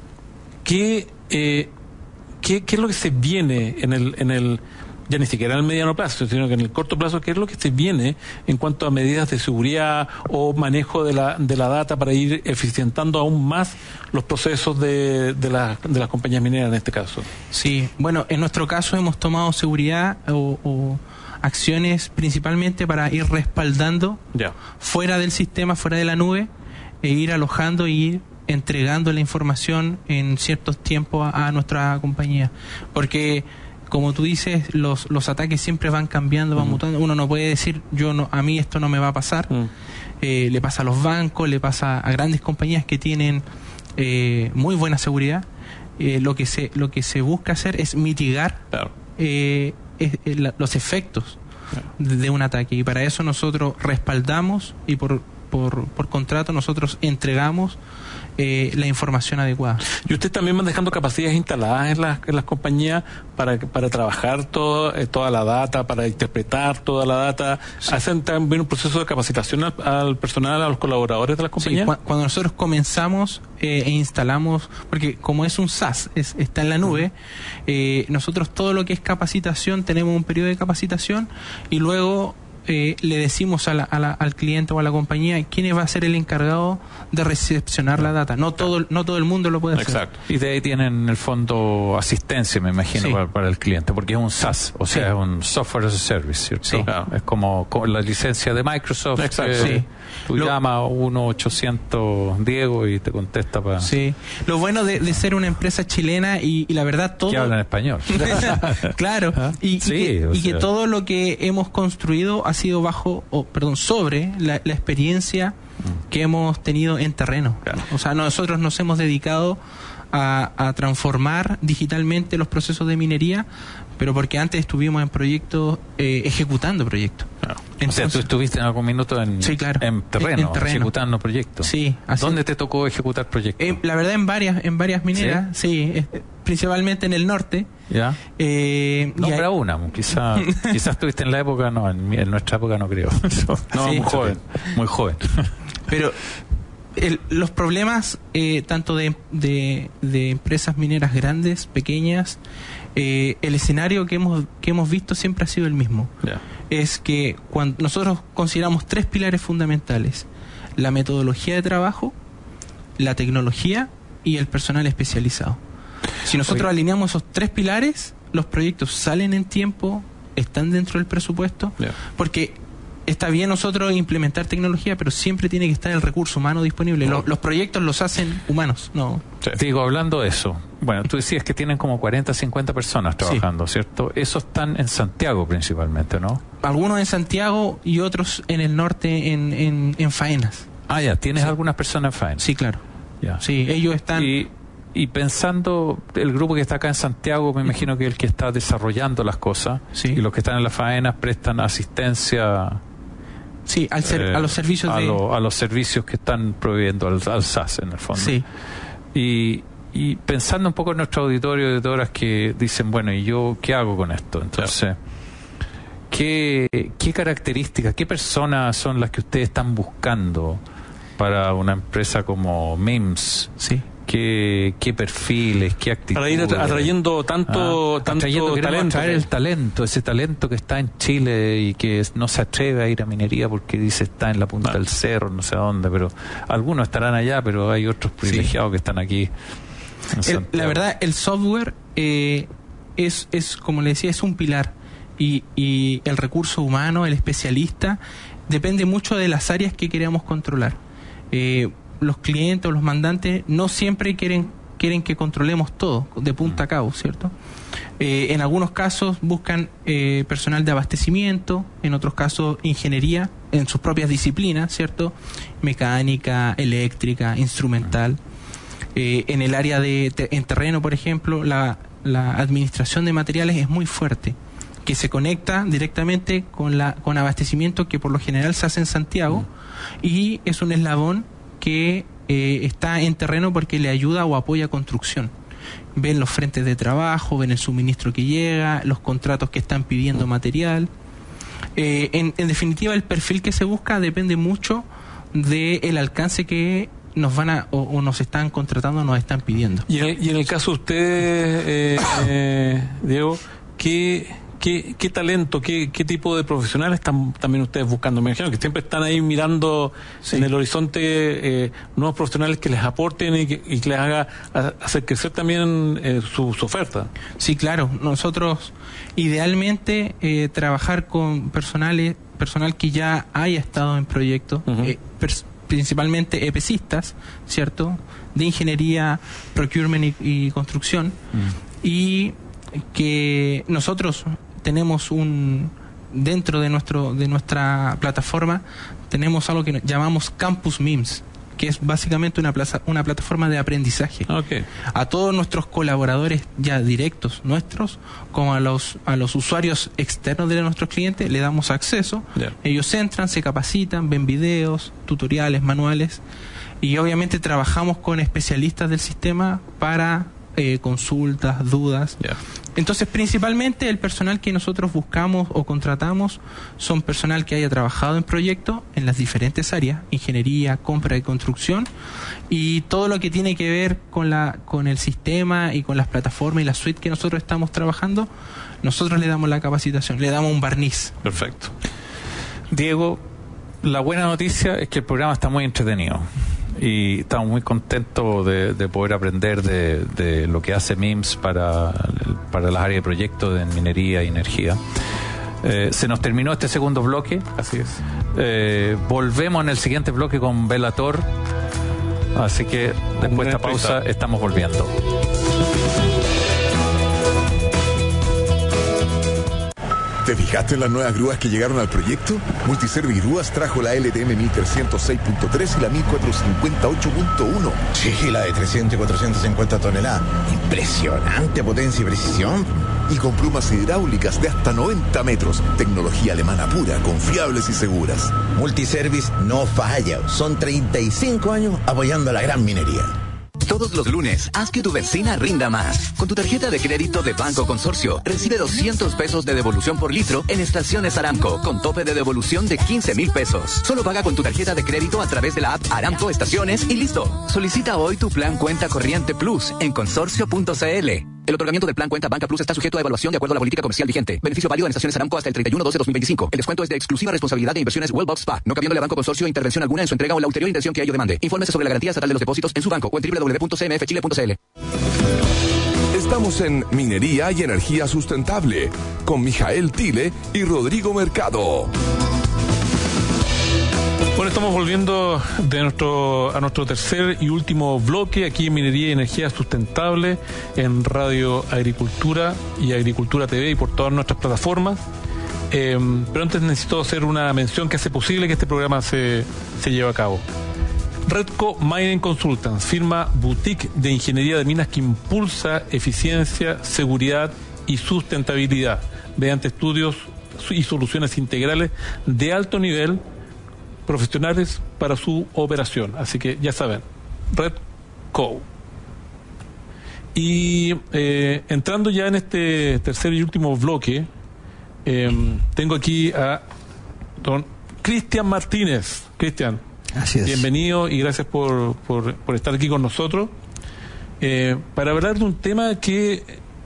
¿Qué, eh, qué, qué es lo que se viene en el, en el, ya ni siquiera en el mediano plazo, sino que en el corto plazo, qué es lo que se viene en cuanto a medidas de seguridad o manejo de la, de la data para ir eficientando aún más los procesos de, de, la, de las compañías mineras en este caso? Sí, bueno, en nuestro caso hemos tomado seguridad o, o acciones principalmente para ir respaldando ya. fuera del sistema, fuera de la nube, e ir alojando y ir entregando la información en ciertos tiempos a, a nuestra compañía, porque como tú dices, los los ataques siempre van cambiando, van uh-huh. mutando. Uno no puede decir, yo no, a mí esto no me va a pasar. Uh-huh. Eh, le pasa a los bancos, le pasa a grandes compañías que tienen eh, muy buena seguridad. Eh, lo que se lo que se busca hacer es mitigar claro. eh, es, eh, la, los efectos claro. de, de un ataque, y para eso nosotros respaldamos y por por, por contrato nosotros entregamos Eh, la información adecuada. ¿Y ustedes también van dejando capacidades instaladas en las, en las compañías para, para trabajar todo, eh, toda la data, para interpretar toda la data? Sí. ¿Hacen también un proceso de capacitación al, al personal, a los colaboradores de las compañías? Sí, cu- cuando nosotros comenzamos eh, e instalamos, porque como es un SaaS, es, está en la nube, eh, nosotros todo lo que es capacitación, tenemos un periodo de capacitación y luego eh, le decimos a la, a la, al cliente o a la compañía quién va a ser el encargado de recepcionar la data. No todo, no todo el mundo lo puede hacer. Exacto. Y de ahí tienen en el fondo asistencia, me imagino, Sí. para, para el cliente, porque es un SaaS, o sea, Sí. es un Software as a Service, ¿cierto? Sí. Claro. Es como, como la licencia de Microsoft. Exacto. que Sí. Tú Lo- llamas uno ochocientos Diego y te contesta para... Sí. Lo bueno de, de ser una empresa chilena y, y la verdad todo... que hablan español. Claro. Y, y Sí, que, o y que sea. todo lo que hemos construido ha sido bajo, o perdón, sobre la, la experiencia que hemos tenido en terreno. Claro. O sea, nosotros nos hemos dedicado a, a transformar digitalmente los procesos de minería, pero porque antes estuvimos en proyectos, eh, ejecutando proyectos. Claro. O sea, Entonces- tú estuviste en algún minuto en, Sí, claro. en, terreno, En terreno. ejecutando proyectos. Sí, así- ¿Dónde te tocó ejecutar proyectos? Eh, la verdad, en varias, en varias mineras, sí, eh, principalmente en el norte. ¿Ya? Eh, y Nombra hay- una, quizá, quizás estuviste en la época, no, en, mi- en nuestra época no creo. No, Sí. muy joven, muy joven. Pero el- los problemas, eh, tanto de, de, de empresas mineras grandes, pequeñas, eh, el escenario que hemos, que hemos visto siempre ha sido el mismo. Ya. Es que cuando nosotros consideramos tres pilares fundamentales: la metodología de trabajo, la tecnología y el personal especializado. Si nosotros Oye. alineamos esos tres pilares, los proyectos salen en tiempo, están dentro del presupuesto, Ya. porque está bien nosotros implementar tecnología, pero siempre tiene que estar el recurso humano disponible. Los, los proyectos los hacen humanos, no. Digo, hablando de eso, bueno, tú decías que tienen como cuarenta, cincuenta personas trabajando, ¿cierto? Esos están en Santiago principalmente, ¿no? Algunos en Santiago y otros en el norte, en, en, en faenas. Ah, ya, tienes Sí. algunas personas en faena. Sí, claro. Ya. Sí, ellos están... Y, y pensando, el grupo que está acá en Santiago, me imagino que es el que está desarrollando las cosas, Sí. y los que están en las faenas prestan asistencia Sí, al ser- eh, a los servicios a, de... lo- a los servicios que están proveyendo al, al SaaS en el fondo. Sí, Y, y pensando un poco en nuestro auditorio de auditoras que dicen, bueno, ¿y yo qué hago con esto? Entonces, ¿qué, qué características, qué personas son las que ustedes están buscando para una empresa como MIMS? sí. ¿Qué, qué perfiles, qué actitudes? Para ir atra- atrayendo tanto, Ah, tanto atrayendo, queremos talento. atraer el talento, ese talento que está en Chile y que no se atreve a ir a minería porque dice está en la punta Ah. del cerro, no sé a dónde, pero algunos estarán allá, pero hay otros privilegiados que están aquí. en El- Santiago. la verdad, el software eh, es, es, como le decía, es un pilar. Y, y el recurso humano, el especialista, depende mucho de las áreas que queremos controlar. Eh, los clientes o los mandantes no siempre quieren quieren que controlemos todo de punta a cabo, ¿cierto? Eh, en algunos casos buscan eh, personal de abastecimiento, en otros casos ingeniería en sus propias disciplinas, ¿cierto? Mecánica, eléctrica, instrumental. Eh, en el área de te- en terreno, por ejemplo, la, la administración de materiales es muy fuerte, que se conecta directamente con la con abastecimiento que por lo general se hace en Santiago, y es un eslabón que eh, está en terreno porque le ayuda o apoya construcción. Ven los frentes de trabajo, ven el suministro que llega, los contratos que están pidiendo material. Eh, en, en definitiva, el perfil que se busca depende mucho del alcance que nos van a o, o nos están contratando o nos están pidiendo. Y en el, y en el caso de ustedes, eh, eh, Diego, ¿qué, qué, qué talento, qué, qué tipo de profesionales están también ustedes buscando? Me imagino que siempre están ahí mirando Sí. en el horizonte eh, nuevos profesionales que les aporten y que, y que les haga a- hacer crecer también eh, su, su oferta. Sí, claro. Nosotros idealmente eh, trabajar con personales, personal que ya haya estado en proyectos, Ujú. eh, pers- principalmente EPCistas, ¿cierto? De ingeniería, procurement y, y construcción, y que nosotros tenemos un dentro de nuestro de nuestra plataforma tenemos algo que llamamos Campus MIMS, que es básicamente una plaza, una plataforma de aprendizaje Okay. a todos nuestros colaboradores ya directos nuestros, como a los a los usuarios externos de nuestros clientes, le damos acceso. Ya. Ellos entran, se capacitan, ven videos, tutoriales, manuales, y obviamente trabajamos con especialistas del sistema para eh, consultas, dudas. Ya. Entonces, principalmente el personal que nosotros buscamos o contratamos son personal que haya trabajado en proyectos en las diferentes áreas, ingeniería, compra y construcción, y todo lo que tiene que ver con la con el sistema y con las plataformas y la suite que nosotros estamos trabajando, nosotros le damos la capacitación, le damos un barniz. Perfecto. Diego, la buena noticia es que el programa está muy entretenido y estamos muy contentos de, de poder aprender de, de lo que hace MIMS para, para las áreas de proyectos de minería y energía. Eh, se nos terminó este segundo bloque. Así es. Eh, volvemos en el siguiente bloque con Velator. Así que después de esta pausa estamos volviendo. ¿Te fijaste en las nuevas grúas que llegaron al proyecto? Multiservice Grúas trajo la L T M mil trescientos seis punto tres y la mil cuatrocientos cincuenta y ocho punto uno. Sí, la de trescientos y cuatrocientos cincuenta toneladas. Impresionante potencia y precisión. Y con plumas hidráulicas de hasta noventa metros. Tecnología alemana pura, confiables y seguras. Multiservice no falla. Son treinta y cinco años apoyando a la gran minería. Todos los lunes, haz que tu benzina rinda más. Con tu tarjeta de crédito de Banco Consorcio, recibe doscientos pesos de devolución por litro en estaciones Aramco, con tope de devolución de quince mil pesos. Solo paga con tu tarjeta de crédito a través de la app Aramco Estaciones y listo. Solicita hoy tu plan Cuenta Corriente Plus en consorcio punto c l. El otorgamiento del plan Cuenta Banca Plus está sujeto a evaluación de acuerdo a la política comercial vigente. Beneficio válido en estaciones Aramco hasta el treinta y uno de doce de dos mil veinticinco. El descuento es de exclusiva responsabilidad de Inversiones Wellbox Spa, no cabiéndole a Banco Consorcio intervención alguna en su entrega o la ulterior intención que ello demande. Infórmese sobre la garantía estatal de los depósitos en su banco o en doble u doble u doble u punto c m f chile punto c l. Estamos en Minería y Energía Sustentable con Mijael Tile y Rodrigo Mercado. Bueno, estamos volviendo de nuestro a nuestro tercer y último bloque aquí en Minería y Energía Sustentable en Radio Agricultura y Agricultura T V y por todas nuestras plataformas. Eh, pero antes necesito hacer una mención que hace posible que este programa se, se lleve a cabo. Redco Mining Consultants, firma boutique de ingeniería de minas que impulsa eficiencia, seguridad y sustentabilidad mediante estudios y soluciones integrales de alto nivel profesionales para su operación. Así que ya saben, Redco. Y eh, entrando ya en este tercer y último bloque, eh, tengo aquí a don Cristian Martínez. Cristian, así es. Bienvenido y gracias por, por, por estar aquí con nosotros eh, para hablar de un tema que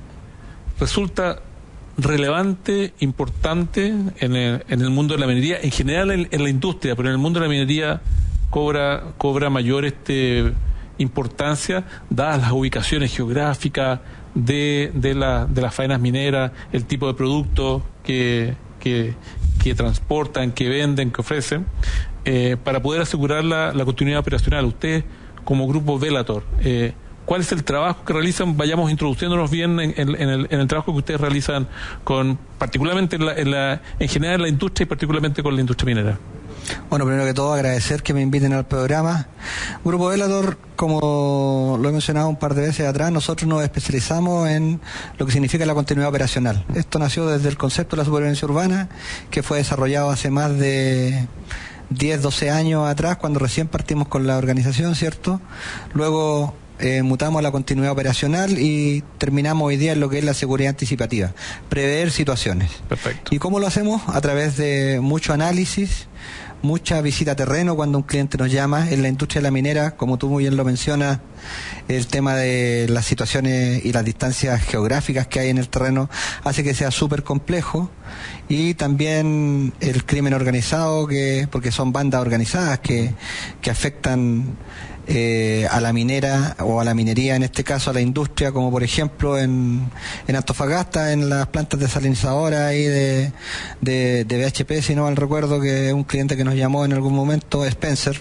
resulta relevante, importante en el, en el mundo de la minería, en general en, en la industria, pero en el mundo de la minería cobra cobra mayor este importancia dadas las ubicaciones geográficas de, de, la, de las faenas mineras, el tipo de productos que, que, que transportan, que venden, que ofrecen, eh, para poder asegurar la, la continuidad operacional. Ustedes, como grupo Velator, eh, ¿cuál es el trabajo que realizan? Vayamos introduciéndonos bien en, en, en, el, en el trabajo que ustedes realizan, con particularmente en, la, en, la, en general en la industria y particularmente con la industria minera. Bueno, primero que todo agradecer que me inviten al programa. Grupo Velator, como lo he mencionado un par de veces atrás, nosotros nos especializamos en lo que significa la continuidad operacional. Esto nació desde el concepto de la supervivencia urbana, que fue desarrollado hace más de diez, doce años atrás, cuando recién partimos con la organización, ¿cierto? Luego Eh, mutamos a la continuidad operacional y terminamos hoy día en lo que es la seguridad anticipativa, prever situaciones. Perfecto. ¿Y cómo lo hacemos? A través de mucho análisis, mucha visita a terreno cuando un cliente nos llama. En la industria de la minera, como tú muy bien lo mencionas, el tema de las situaciones y las distancias geográficas que hay en el terreno hace que sea súper complejo, y también el crimen organizado, que porque son bandas organizadas que, que afectan Eh, a la minera o a la minería, en este caso a la industria, como por ejemplo en, en Antofagasta, en las plantas desalinizadoras ahí de, de, de B H P, si no mal recuerdo, que es un cliente que nos llamó en algún momento, Spencer.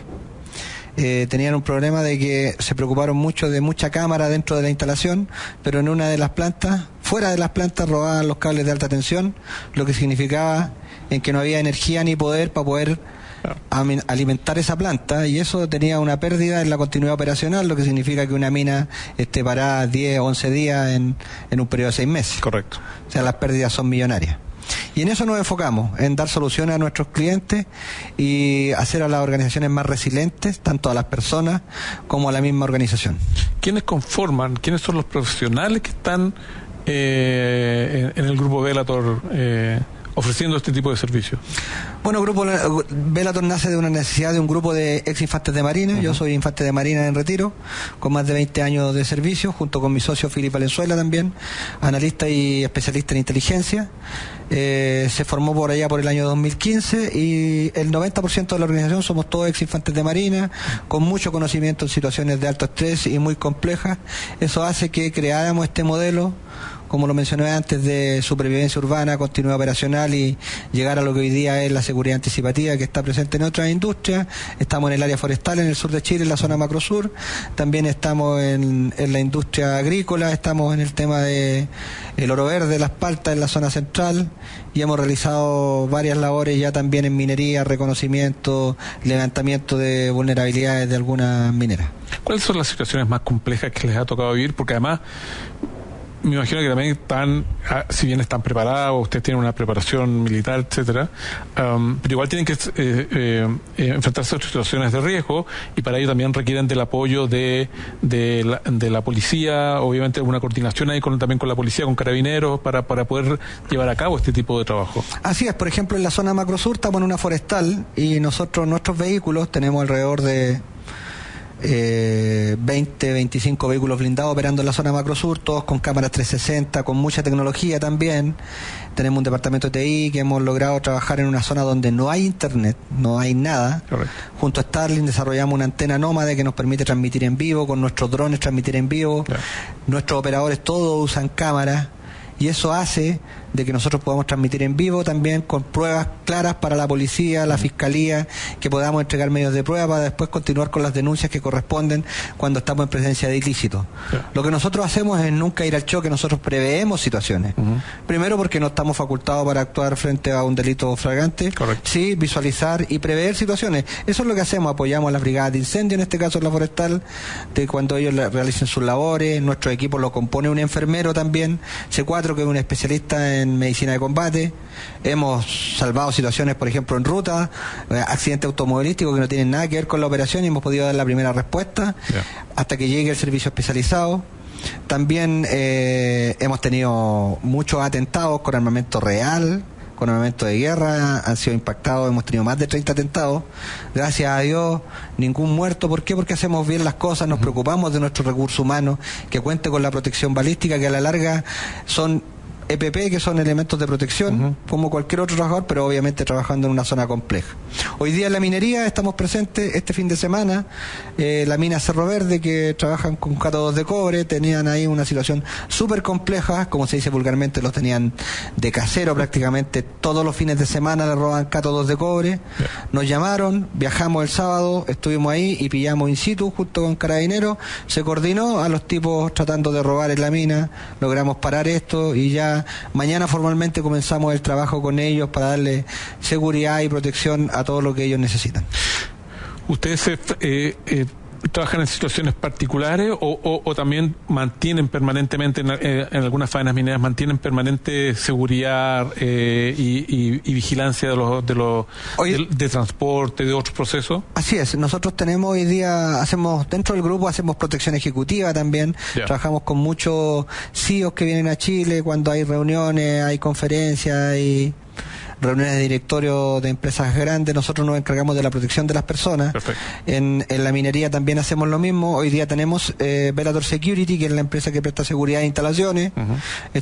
Eh, tenían un problema de que se preocuparon mucho de mucha cámara dentro de la instalación, pero en una de las plantas, fuera de las plantas, robaban los cables de alta tensión, lo que significaba en que no había energía ni poder para poder alimentar esa planta, y eso tenía una pérdida en la continuidad operacional, lo que significa que una mina esté parada diez o once días en, en un periodo de seis meses. Correcto. O sea, las pérdidas son millonarias. Y en eso nos enfocamos, en dar soluciones a nuestros clientes y hacer a las organizaciones más resilientes, tanto a las personas como a la misma organización. ¿Quiénes conforman, quiénes son los profesionales que están eh, en, en el grupo Velator eh, ofreciendo este tipo de servicios? Bueno, Grupo Velator nace de una necesidad de un grupo de ex infantes de Marina. Uh-huh. Yo soy infante de Marina en retiro, con más de veinte años de servicio, junto con mi socio Philip Valenzuela también, analista y especialista en inteligencia. Eh, se formó por allá por el año dos mil quince y el noventa por ciento de la organización somos todos ex infantes de Marina, con mucho conocimiento en situaciones de alto estrés y muy complejas. Eso hace que creáramos este modelo, como lo mencioné antes, de supervivencia urbana, continuidad operacional y llegar a lo que hoy día es la seguridad anticipativa, que está presente en otras industrias. Estamos en el área forestal, en el sur de Chile, en la zona macrosur. También estamos en, en la industria agrícola, estamos en el tema de el oro verde, las paltas en la zona central, y hemos realizado varias labores ya también en minería, reconocimiento, levantamiento de vulnerabilidades de algunas mineras. ¿Cuáles son las situaciones más complejas que les ha tocado vivir? Porque además me imagino que también están, si bien están preparados, ustedes tienen una preparación militar, etcétera, um, pero igual tienen que eh, eh, enfrentarse a situaciones de riesgo, y para ello también requieren del apoyo de de la, de la policía, obviamente una coordinación ahí con, también con la policía, con carabineros, para, para poder llevar a cabo este tipo de trabajo. Así es. Por ejemplo, en la zona macrosur estamos en una forestal y nosotros, nuestros vehículos, tenemos alrededor de Eh, veinte, veinticinco vehículos blindados operando en la zona macrosur, todos con cámaras trescientos sesenta, con mucha tecnología también. Tenemos un departamento de T I que hemos logrado trabajar en una zona donde no hay internet, no hay nada. Correcto. Junto a Starlink desarrollamos una antena nómade que nos permite transmitir en vivo, con nuestros drones transmitir en vivo. Claro. Nuestros operadores todos usan cámaras, y eso hace de que nosotros podamos transmitir en vivo también con pruebas claras para la policía, la fiscalía, que podamos entregar medios de prueba para después continuar con las denuncias que corresponden cuando estamos en presencia de ilícitos. Sí. Lo que nosotros hacemos es nunca ir al choque, nosotros preveemos situaciones. Uh-huh. Primero, porque no estamos facultados para actuar frente a un delito flagrante. Correcto. Sí, visualizar y prever situaciones. Eso es lo que hacemos, apoyamos a las brigadas de incendio, en este caso en la forestal, de cuando ellos realicen sus labores. Nuestro equipo lo compone un enfermero también, C cuatro, que es un especialista en en medicina de combate. Hemos salvado situaciones, por ejemplo, en ruta, eh, accidentes automovilísticos que no tienen nada que ver con la operación, y hemos podido dar la primera respuesta yeah. hasta que llegue el servicio especializado. También eh, hemos tenido muchos atentados con armamento real, con armamento de guerra, han sido impactados, hemos tenido más de treinta atentados. Gracias a Dios, ningún muerto. ¿Por qué? Porque hacemos bien las cosas, nos preocupamos de nuestro recurso humano, que cuente con la protección balística, que a la larga son E P P, que son elementos de protección, uh-huh. como cualquier otro trabajador, pero obviamente trabajando en una zona compleja. Hoy día en la minería estamos presentes este fin de semana, eh, la mina Cerro Verde, que trabajan con cátodos de cobre, tenían ahí una situación súper compleja, como se dice vulgarmente, los tenían de casero prácticamente, todos los fines de semana le roban cátodos de cobre. Yeah. Nos llamaron, viajamos el sábado, estuvimos ahí y pillamos in situ junto con carabineros, se coordinó a los tipos tratando de robar en la mina, logramos parar esto y ya mañana formalmente comenzamos el trabajo con ellos para darle seguridad y protección a todo lo que ellos necesitan. ¿Ustedes eh, eh, trabajan en situaciones particulares o, o, o también mantienen permanentemente, en, eh, en algunas faenas mineras, mantienen permanente seguridad eh, y, y, y vigilancia de los de los Oye, de, de transporte, de otros procesos? Así es, nosotros tenemos hoy día, hacemos dentro del grupo, hacemos protección ejecutiva también, yeah. trabajamos con muchos C E Os que vienen a Chile cuando hay reuniones, hay conferencias, hay reuniones de directorio de empresas grandes. Nosotros nos encargamos de la protección de las personas. En, en la minería también hacemos lo mismo. Hoy día tenemos eh, Velator Security, que es la empresa que presta seguridad de instalaciones. Uh-huh.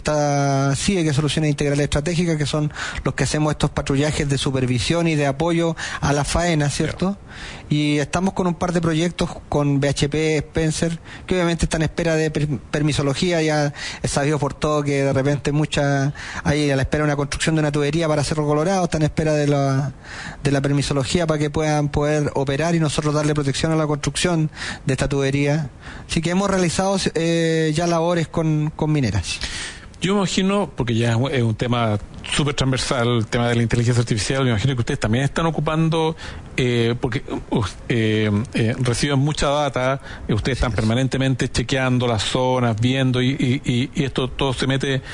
Está C I E, que es Soluciones Integrales Estratégicas, que son los que hacemos estos patrullajes de supervisión y de apoyo a la faena, ¿cierto? Yeah. Y estamos con un par de proyectos con B H P, Spencer, que obviamente están en espera de per- permisología. Ya es sabido por todo que de repente mucha hay a la espera de una construcción de una tubería para Cerro Colorado, están en espera de la de la permisología para que puedan poder operar y nosotros darle protección a la construcción de esta tubería. Así que hemos realizado eh, ya labores con, con mineras. Yo me imagino, porque ya es un tema súper transversal, el tema de la inteligencia artificial, me imagino que ustedes también están ocupando, eh, porque uh, eh, eh, reciben mucha data, eh, ustedes están permanentemente chequeando las zonas, viendo, y, y, y esto todo se mete eh,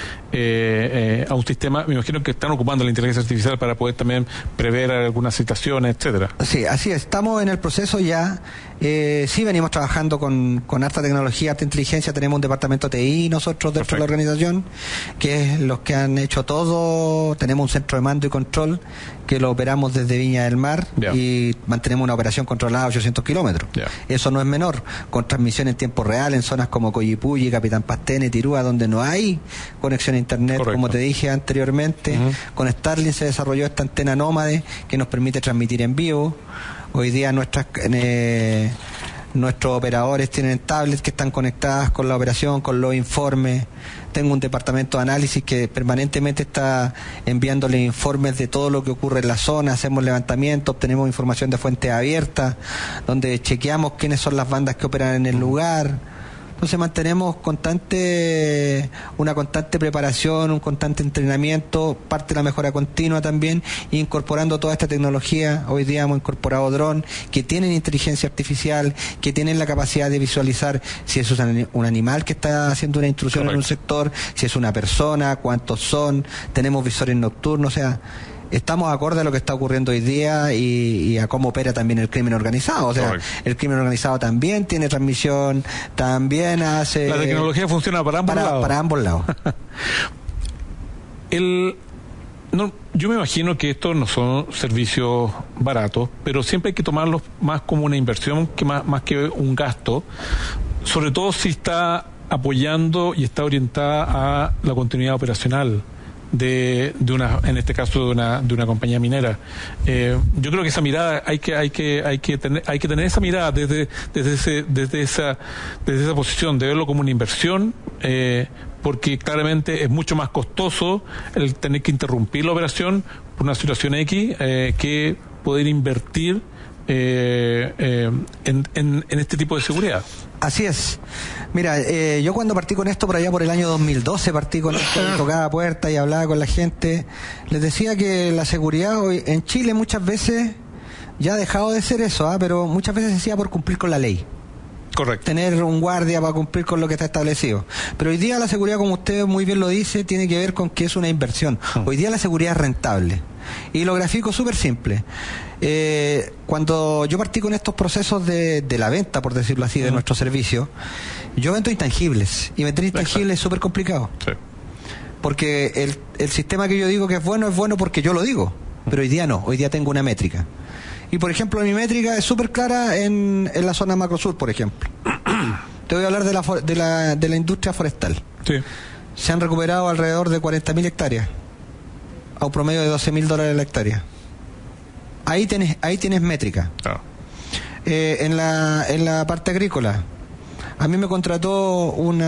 eh, a un sistema. Me imagino que están ocupando la inteligencia artificial para poder también prever algunas situaciones, etcétera. Sí, así es, estamos en el proceso ya. Eh, sí, venimos trabajando con, con alta tecnología, alta inteligencia. Tenemos un departamento T I nosotros dentro Perfecto. de la organización, que es los que han hecho todo nosotros tenemos un centro de mando y control que lo operamos desde Viña del Mar yeah. y mantenemos una operación controlada a ochocientos kilómetros. Yeah. Eso no es menor, con transmisión en tiempo real en zonas como Coyipulli, Capitán Pastene, Tirúa, donde no hay conexión a internet. Correcto. Como te dije anteriormente, uh-huh. con Starlink se desarrolló esta antena nómade que nos permite transmitir en vivo. Hoy día nuestras eh, nuestros operadores tienen tablets que están conectadas con la operación, con los informes. Tengo un departamento de análisis que permanentemente está enviándole informes de todo lo que ocurre en la zona. Hacemos levantamiento, obtenemos información de fuentes abiertas, donde chequeamos quiénes son las bandas que operan en el lugar. Entonces mantenemos constante una constante preparación, un constante entrenamiento, parte de la mejora continua también, incorporando toda esta tecnología. Hoy día hemos incorporado drones que tienen inteligencia artificial, que tienen la capacidad de visualizar si es un animal que está haciendo una intrusión Correcto. En un sector, si es una persona, cuántos son, tenemos visores nocturnos, o sea, estamos acorde a lo que está ocurriendo hoy día y, y a cómo opera también el crimen organizado. O sea, Correcto. El crimen organizado también tiene transmisión, también hace... La tecnología funciona para ambos para, lados. Para ambos lados. el, no, yo me imagino que estos no son servicios baratos, pero siempre hay que tomarlos más como una inversión que más, más que un gasto, sobre todo si está apoyando y está orientada a la continuidad operacional de, de una, en este caso de una de una compañía minera. Eh, yo creo que esa mirada hay que hay que hay que tener hay que tener esa mirada desde desde ese desde esa desde esa posición de verlo como una inversión, eh, porque claramente es mucho más costoso el tener que interrumpir la operación por una situación X eh, que poder invertir eh, eh, en, en, en este tipo de seguridad. Así es. Mira, eh, yo cuando partí con esto por allá por el año dos mil doce, partí con esto, tocaba puertas y hablaba con la gente, les decía que la seguridad hoy en Chile muchas veces ya ha dejado de ser eso, ¿eh? Pero muchas veces se hacía por cumplir con la ley. Correcto. Tener un guardia para cumplir con lo que está establecido. Pero hoy día la seguridad, como usted muy bien lo dice, tiene que ver con que es una inversión. Hoy día la seguridad es rentable. Y lo grafico súper simple. Eh, cuando yo partí con estos procesos de, de la venta, por decirlo así, de uh-huh. nuestro servicio, yo vendo intangibles. Y vender intangibles es súper complicado. Sí. Porque el, el sistema que yo digo que es bueno, es bueno porque yo lo digo. Pero hoy día no. Hoy día tengo una métrica. Y por ejemplo, mi métrica es súper clara en, en la zona macrosur, por ejemplo. Te voy a hablar de la, de la, de la industria forestal. Sí. Se han recuperado alrededor de cuarenta mil hectáreas, a un promedio de doce mil dólares la hectárea. Ahí tienes, ahí tienes métrica. Oh. Eh, en la, en la parte agrícola, a mí me contrató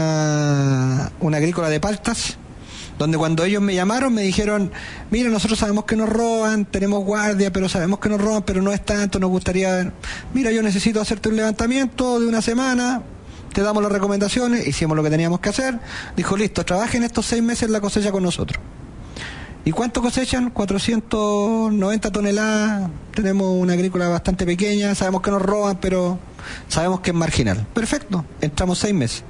una, una agrícola de Paltas, donde cuando ellos me llamaron me dijeron, mira, nosotros sabemos que nos roban, tenemos guardia, pero sabemos que nos roban, pero no es tanto, nos gustaría, mira, yo necesito hacerte un levantamiento de una semana, te damos las recomendaciones, hicimos lo que teníamos que hacer, dijo, listo, trabajen estos seis meses la cosecha con nosotros. ¿Y cuánto cosechan? cuatrocientas noventa toneladas, tenemos una agrícola bastante pequeña, sabemos que nos roban, pero sabemos que es marginal. Perfecto, entramos seis meses.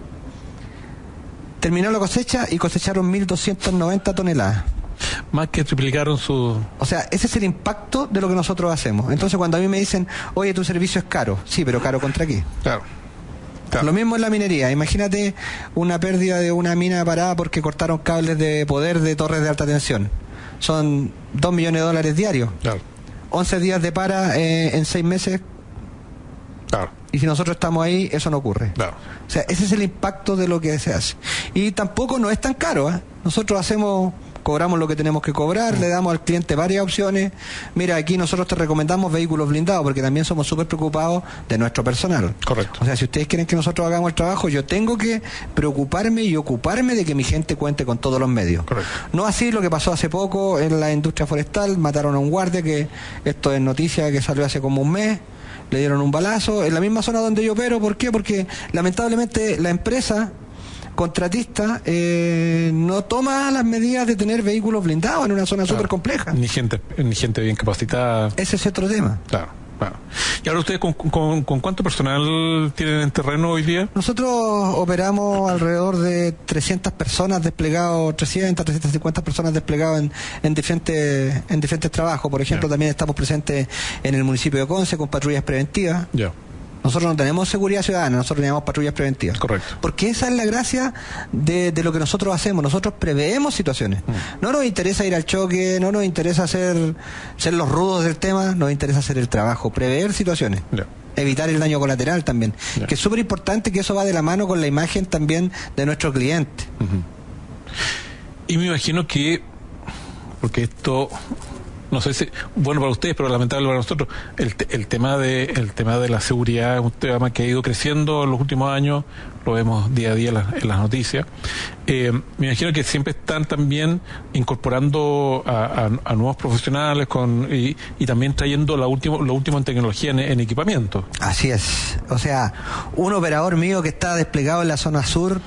Terminó la cosecha y cosecharon mil doscientas noventa toneladas. Más que triplicaron su... O sea, ese es el impacto de lo que nosotros hacemos. Entonces cuando a mí me dicen, oye, tu servicio es caro. Sí, pero ¿caro contra qué? Claro. Claro. Lo mismo en la minería. Imagínate una pérdida de una mina parada porque cortaron cables de poder de torres de alta tensión. Son dos millones de dólares diarios. Claro. once días de para eh, en seis meses. Claro. Y si nosotros estamos ahí, eso no ocurre. Claro. O sea, ese es el impacto de lo que se hace. Y tampoco no es tan caro, ¿eh? Nosotros hacemos, cobramos lo que tenemos que cobrar, mm. le damos al cliente varias opciones. Mira, aquí nosotros te recomendamos vehículos blindados, porque también somos súper preocupados de nuestro personal. Correcto. O sea, si ustedes quieren que nosotros hagamos el trabajo, yo tengo que preocuparme y ocuparme de que mi gente cuente con todos los medios. Correcto. No así lo que pasó hace poco en la industria forestal, mataron a un guardia, que esto es noticia que salió hace como un mes. Le dieron un balazo en la misma zona donde yo opero. ¿Por qué? Porque lamentablemente la empresa contratista eh, no toma las medidas de tener vehículos blindados en una zona claro. súper compleja. Ni gente, ni gente bien capacitada. Ese es otro tema. Claro, claro. ¿Y ahora ustedes con, con, con cuánto personal tienen en terreno hoy día? Nosotros operamos alrededor de trescientas personas desplegados, trescientas, trescientas cincuenta personas desplegadas en, en diferentes en diferentes trabajos. Por ejemplo, yeah. también estamos presentes en el municipio de Conce con patrullas preventivas. Ya. Yeah. Nosotros no tenemos seguridad ciudadana, nosotros tenemos patrullas preventivas. Correcto. Porque esa es la gracia de, de lo que nosotros hacemos. Nosotros preveemos situaciones. Mm. No nos interesa ir al choque, no nos interesa ser, ser los rudos del tema, nos interesa hacer el trabajo, prever situaciones. Yeah. Evitar el daño colateral también. Yeah. Que es súper importante, que eso va de la mano con la imagen también de nuestro cliente. Uh-huh. Y me imagino que, porque esto... no sé si bueno para ustedes, pero lamentable para nosotros, el, el tema de el tema de la seguridad es un tema que ha ido creciendo en los últimos años, lo vemos día a día en las, en las noticias. Eh, me imagino que siempre están también incorporando a, a, a nuevos profesionales con y, y también trayendo la último, lo último en tecnología en, en equipamiento. Así es. O sea, un operador mío que está desplegado en la zona sur,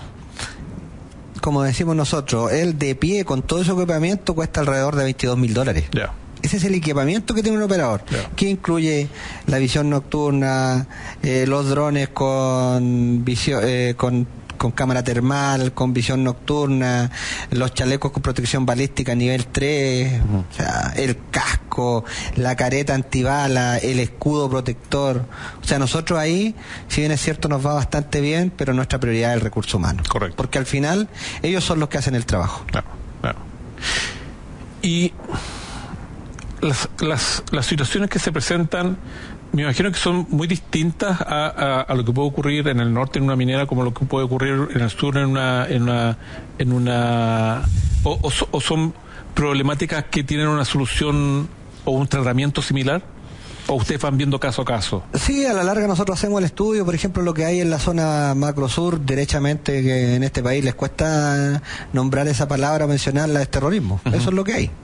como decimos nosotros, él de pie con todo ese equipamiento cuesta alrededor de veintidós mil dólares. Ya. Yeah. Ese es el equipamiento que tiene un operador, yeah. que incluye la visión nocturna, eh, los drones con visión, eh, con, con cámara termal, con visión nocturna, los chalecos con protección balística nivel tres, uh-huh. o sea, el casco, la careta antibala, el escudo protector. O sea, nosotros ahí, si bien es cierto, nos va bastante bien, pero nuestra prioridad es el recurso humano. Correcto. Porque al final, ellos son los que hacen el trabajo. Claro, claro. Y... Las, las, las situaciones que se presentan, me imagino que son muy distintas a, a, a lo que puede ocurrir en el norte en una minera, como lo que puede ocurrir en el sur en una en una en una o, o, o son problemáticas que tienen una solución o un tratamiento similar, o ustedes van viendo caso a caso. Sí, a la larga nosotros hacemos el estudio, por ejemplo, lo que hay en la zona macro sur, derechamente, que en este país les cuesta nombrar esa palabra, mencionarla, es terrorismo. Uh-huh. Eso es lo que hay.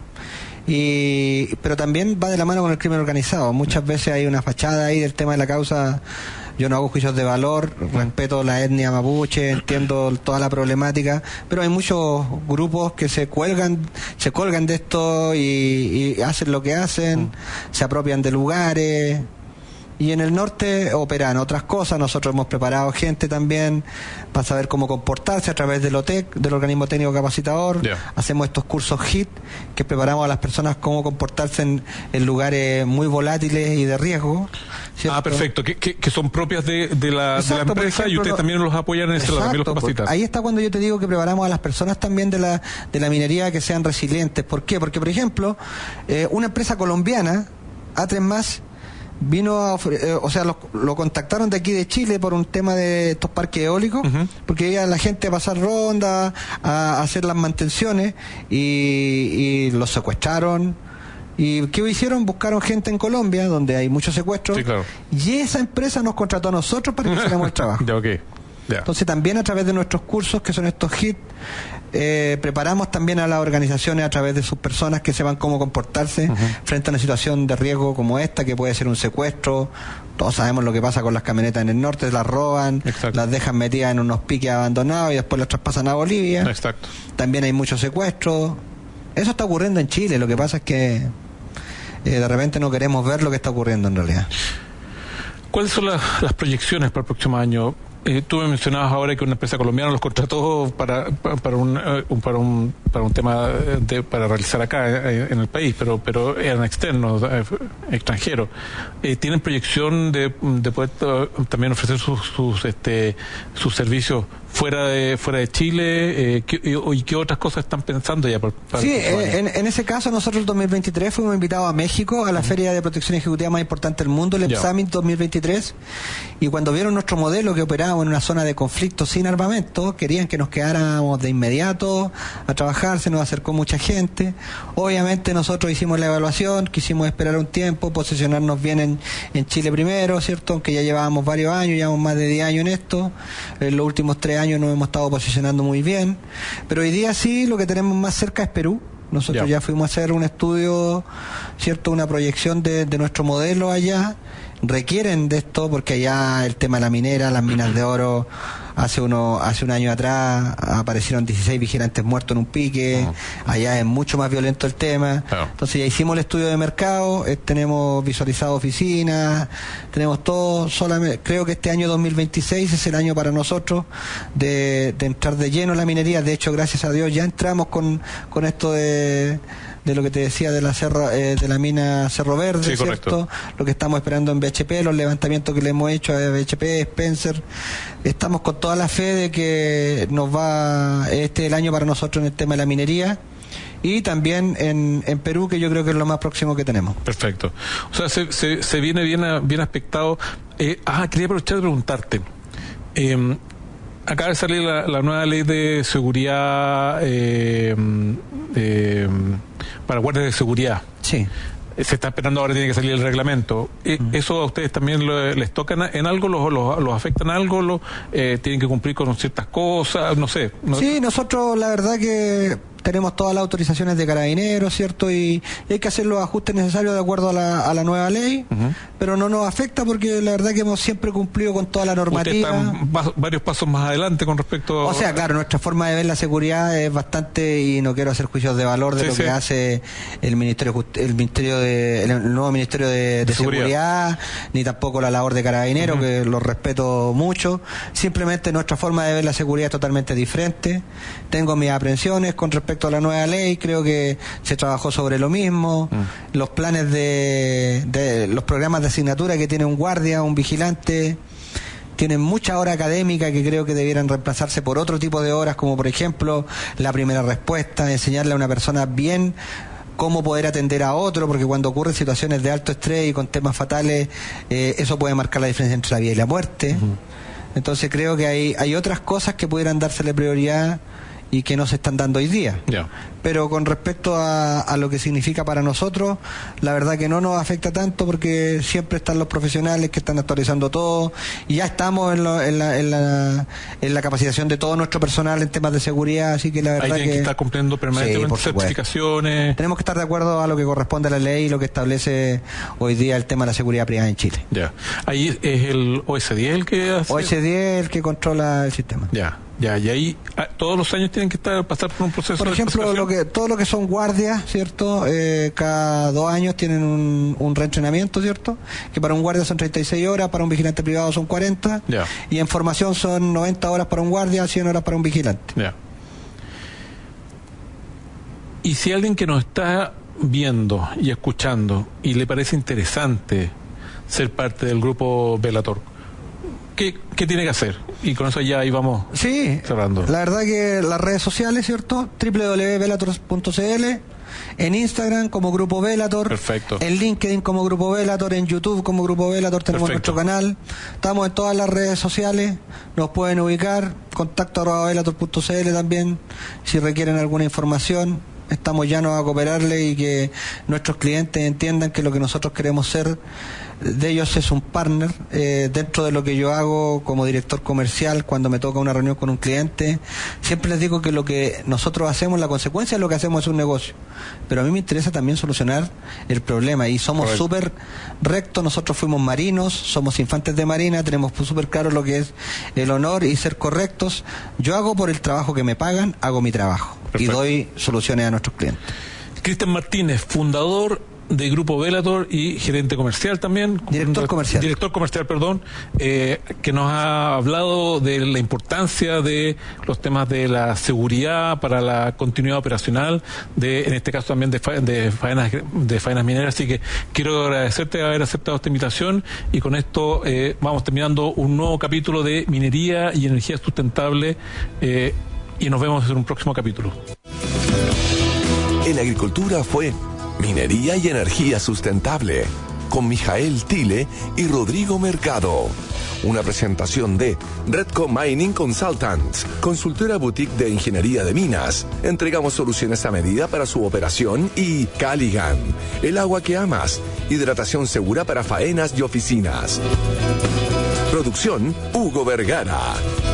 Y, pero también va de la mano con el crimen organizado. Muchas veces hay una fachada ahí del tema de la causa. Yo no hago juicios de valor, respeto la etnia mapuche, entiendo toda la problemática, pero hay muchos grupos que se cuelgan, se colgan de esto y, y hacen lo que hacen, se apropian de lugares. Y en el norte operan otras cosas. Nosotros hemos preparado gente también para saber cómo comportarse a través del O T E C, del Organismo Técnico Capacitador. Yeah. Hacemos estos cursos H I T, que preparamos a las personas cómo comportarse en, en lugares muy volátiles y de riesgo, ¿cierto? Ah, perfecto, que, que, que son propias de, de, la, exacto, de la empresa, ejemplo, y ustedes también los apoyan en eso, también los capacitan. Ahí está cuando yo te digo que preparamos a las personas también de la, de la minería que sean resilientes. ¿Por qué? Porque, por ejemplo, eh, una empresa colombiana, A tres más, vino a ofre- o sea, lo, lo contactaron de aquí de Chile por un tema de estos parques eólicos, uh-huh. porque iba la gente a pasar ronda, a, a hacer las mantenciones, y, y los secuestraron. ¿Y qué hicieron? Buscaron gente en Colombia, donde hay muchos secuestros, sí, claro. y esa empresa nos contrató a nosotros para que hiciéramos el trabajo. Ya, okay. Yeah. Entonces también a través de nuestros cursos, que son estos H I T, eh, preparamos también a las organizaciones a través de sus personas que sepan cómo comportarse uh-huh. frente a una situación de riesgo como esta, que puede ser un secuestro. Todos sabemos lo que pasa con las camionetas en el norte, las roban, exacto. las dejan metidas en unos piques abandonados y después las traspasan a Bolivia. Exacto. También hay muchos secuestros. Eso está ocurriendo en Chile, lo que pasa es que eh, de repente no queremos ver lo que está ocurriendo en realidad. ¿Cuáles son la, las proyecciones para el próximo año? Eh, tú me mencionabas ahora que una empresa colombiana los contrató para para un, uh, para un para un tema de, para realizar acá eh, en el país, pero pero eran externos, eh, extranjeros. Eh, ¿Tienen proyección de, de poder uh, también ofrecer sus, sus este sus servicios fuera de fuera de Chile? Eh, ¿qué, y, y qué otras cosas están pensando ya? Para, para sí, en, en ese caso nosotros el dos mil veintitrés fuimos invitados a México a la uh-huh. feria de protección ejecutiva más importante del mundo, el E P Summit dos mil veintitrés, y cuando vieron nuestro modelo que operábamos en una zona de conflicto sin armamento, querían que nos quedáramos de inmediato a trabajar, se nos acercó mucha gente. Obviamente nosotros hicimos la evaluación, quisimos esperar un tiempo, posicionarnos bien en, en Chile primero, ¿cierto? Aunque ya llevábamos varios años, llevamos más de diez años en esto, en los últimos tres años nos hemos estado posicionando muy bien, pero hoy día sí, lo que tenemos más cerca es Perú. Nosotros ya, ya fuimos a hacer un estudio, ¿cierto? Una proyección de, de nuestro modelo allá. Requieren de esto porque allá el tema de la minera, las minas de oro, hace uno hace un año atrás aparecieron dieciséis vigilantes muertos en un pique, uh-huh. allá es mucho más violento el tema, uh-huh. entonces ya hicimos el estudio de mercado, eh, tenemos visualizado oficinas, tenemos todo, solamente creo que este año dos mil veintiséis es el año para nosotros de, de entrar de lleno en la minería. De hecho, gracias a Dios ya entramos con, con esto de de lo que te decía de la cerro, eh, de la mina Cerro Verde, sí, ¿cierto? Correcto. Lo que estamos esperando en B H P, los levantamientos que le hemos hecho a B H P, Spencer. Estamos con toda la fe de que nos va este el año para nosotros en el tema de la minería. Y también en, en Perú, que yo creo que es lo más próximo que tenemos. Perfecto. O sea, se, se, se viene bien, bien aspectado. Eh, ah, quería aprovechar de preguntarte. Eh, acaba de salir la, la nueva ley de seguridad eh, eh, para guardias de seguridad. Sí. Se está esperando, ahora tiene que salir el reglamento. Mm. ¿Eso a ustedes también lo, les toca en algo? ¿Los, los, los afecta en algo? Los, eh, ¿Tienen que cumplir con ciertas cosas? No sé. No... Sí, nosotros la verdad que tenemos todas las autorizaciones de Carabineros, ¿cierto? Y, y hay que hacer los ajustes necesarios de acuerdo a la, a la nueva ley, uh-huh. pero no nos afecta porque la verdad que hemos siempre cumplido con toda la normativa. Ustedes están va, varios pasos más adelante con respecto a... O sea, claro, nuestra forma de ver la seguridad es bastante, y no quiero hacer juicios de valor de sí, lo sí. que hace el Ministerio el Ministerio de el nuevo Ministerio de, de, de seguridad. seguridad, ni tampoco la labor de Carabineros, uh-huh. que lo respeto mucho. Simplemente nuestra forma de ver la seguridad es totalmente diferente. Tengo mis aprensiones con respecto a la nueva ley, creo que se trabajó sobre lo mismo, mm. los planes de, de los programas de asignatura que tiene un guardia, un vigilante, tienen mucha hora académica que creo que debieran reemplazarse por otro tipo de horas, como por ejemplo la primera respuesta, enseñarle a una persona bien cómo poder atender a otro, porque cuando ocurren situaciones de alto estrés y con temas fatales, eh, eso puede marcar la diferencia entre la vida y la muerte. Mm. Entonces creo que hay, hay otras cosas que pudieran dársele prioridad y que no se están dando hoy día. Yeah. Pero con respecto a, a lo que significa para nosotros, la verdad que no nos afecta tanto porque siempre están los profesionales que están actualizando todo y ya estamos en, lo, en, la, en, la, en la capacitación de todo nuestro personal en temas de seguridad, así que la verdad ahí tienen que... que estar cumpliendo permanentemente sí, certificaciones. Tenemos que estar de acuerdo a lo que corresponde a la ley y lo que establece hoy día el tema de la seguridad privada en Chile. Ya. Yeah. Ahí es el O S diez el que hace... O S diez el que controla el sistema. Ya. Yeah. Ya, y ahí ah, todos los años tienen que estar pasar por un proceso. Por ejemplo, de lo que todo lo que son guardias, ¿cierto? Eh, cada dos años tienen un, un reentrenamiento, ¿cierto? Que para un guardia son treinta y seis horas, para un vigilante privado son cuarenta, ya. Y en formación son noventa horas para un guardia, cien horas para un vigilante. Ya. Y si alguien que nos está viendo y escuchando y le parece interesante ser parte del grupo Velator, ¿Qué, ¿qué tiene que hacer? Y con eso ya íbamos sí, cerrando. La verdad que las redes sociales, ¿cierto? doble u doble u doble u punto velator punto c l, en Instagram como Grupo Velator, perfecto. En LinkedIn como Grupo Velator, en YouTube como Grupo Velator, tenemos perfecto. Nuestro canal, estamos en todas las redes sociales, nos pueden ubicar, contacto arroba velator punto c l también, si requieren alguna información. Estamos llanos a cooperarle y que nuestros clientes entiendan que lo que nosotros queremos ser de ellos es un partner eh, dentro de lo que yo hago como director comercial. Cuando me toca una reunión con un cliente, siempre les digo que lo que nosotros hacemos, la consecuencia de lo que hacemos es un negocio, pero a mí me interesa también solucionar el problema y somos súper rectos. Nosotros fuimos marinos, somos infantes de marina, tenemos súper claro lo que es el honor y ser correctos. Yo hago por el trabajo que me pagan, hago mi trabajo. Perfecto. Y doy soluciones a nuestros clientes. Cristian Martínez, fundador de Grupo Velator y gerente comercial también. Director comercial. Director comercial, perdón, eh, que nos ha hablado de la importancia de los temas de la seguridad para la continuidad operacional, de en este caso también de, fa de, faenas, de faenas mineras. Así que quiero agradecerte haber aceptado esta invitación y con esto eh, vamos terminando un nuevo capítulo de Minería y Energía Sustentable eh, y nos vemos en un próximo capítulo. En agricultura fue Minería y Energía Sustentable, con Mijael Tile y Rodrigo Mercado. Una presentación de Redco Mining Consultants, consultora boutique de ingeniería de minas. Entregamos soluciones a medida para su operación y Caligan, el agua que amas, hidratación segura para faenas y oficinas. Producción Hugo Vergara.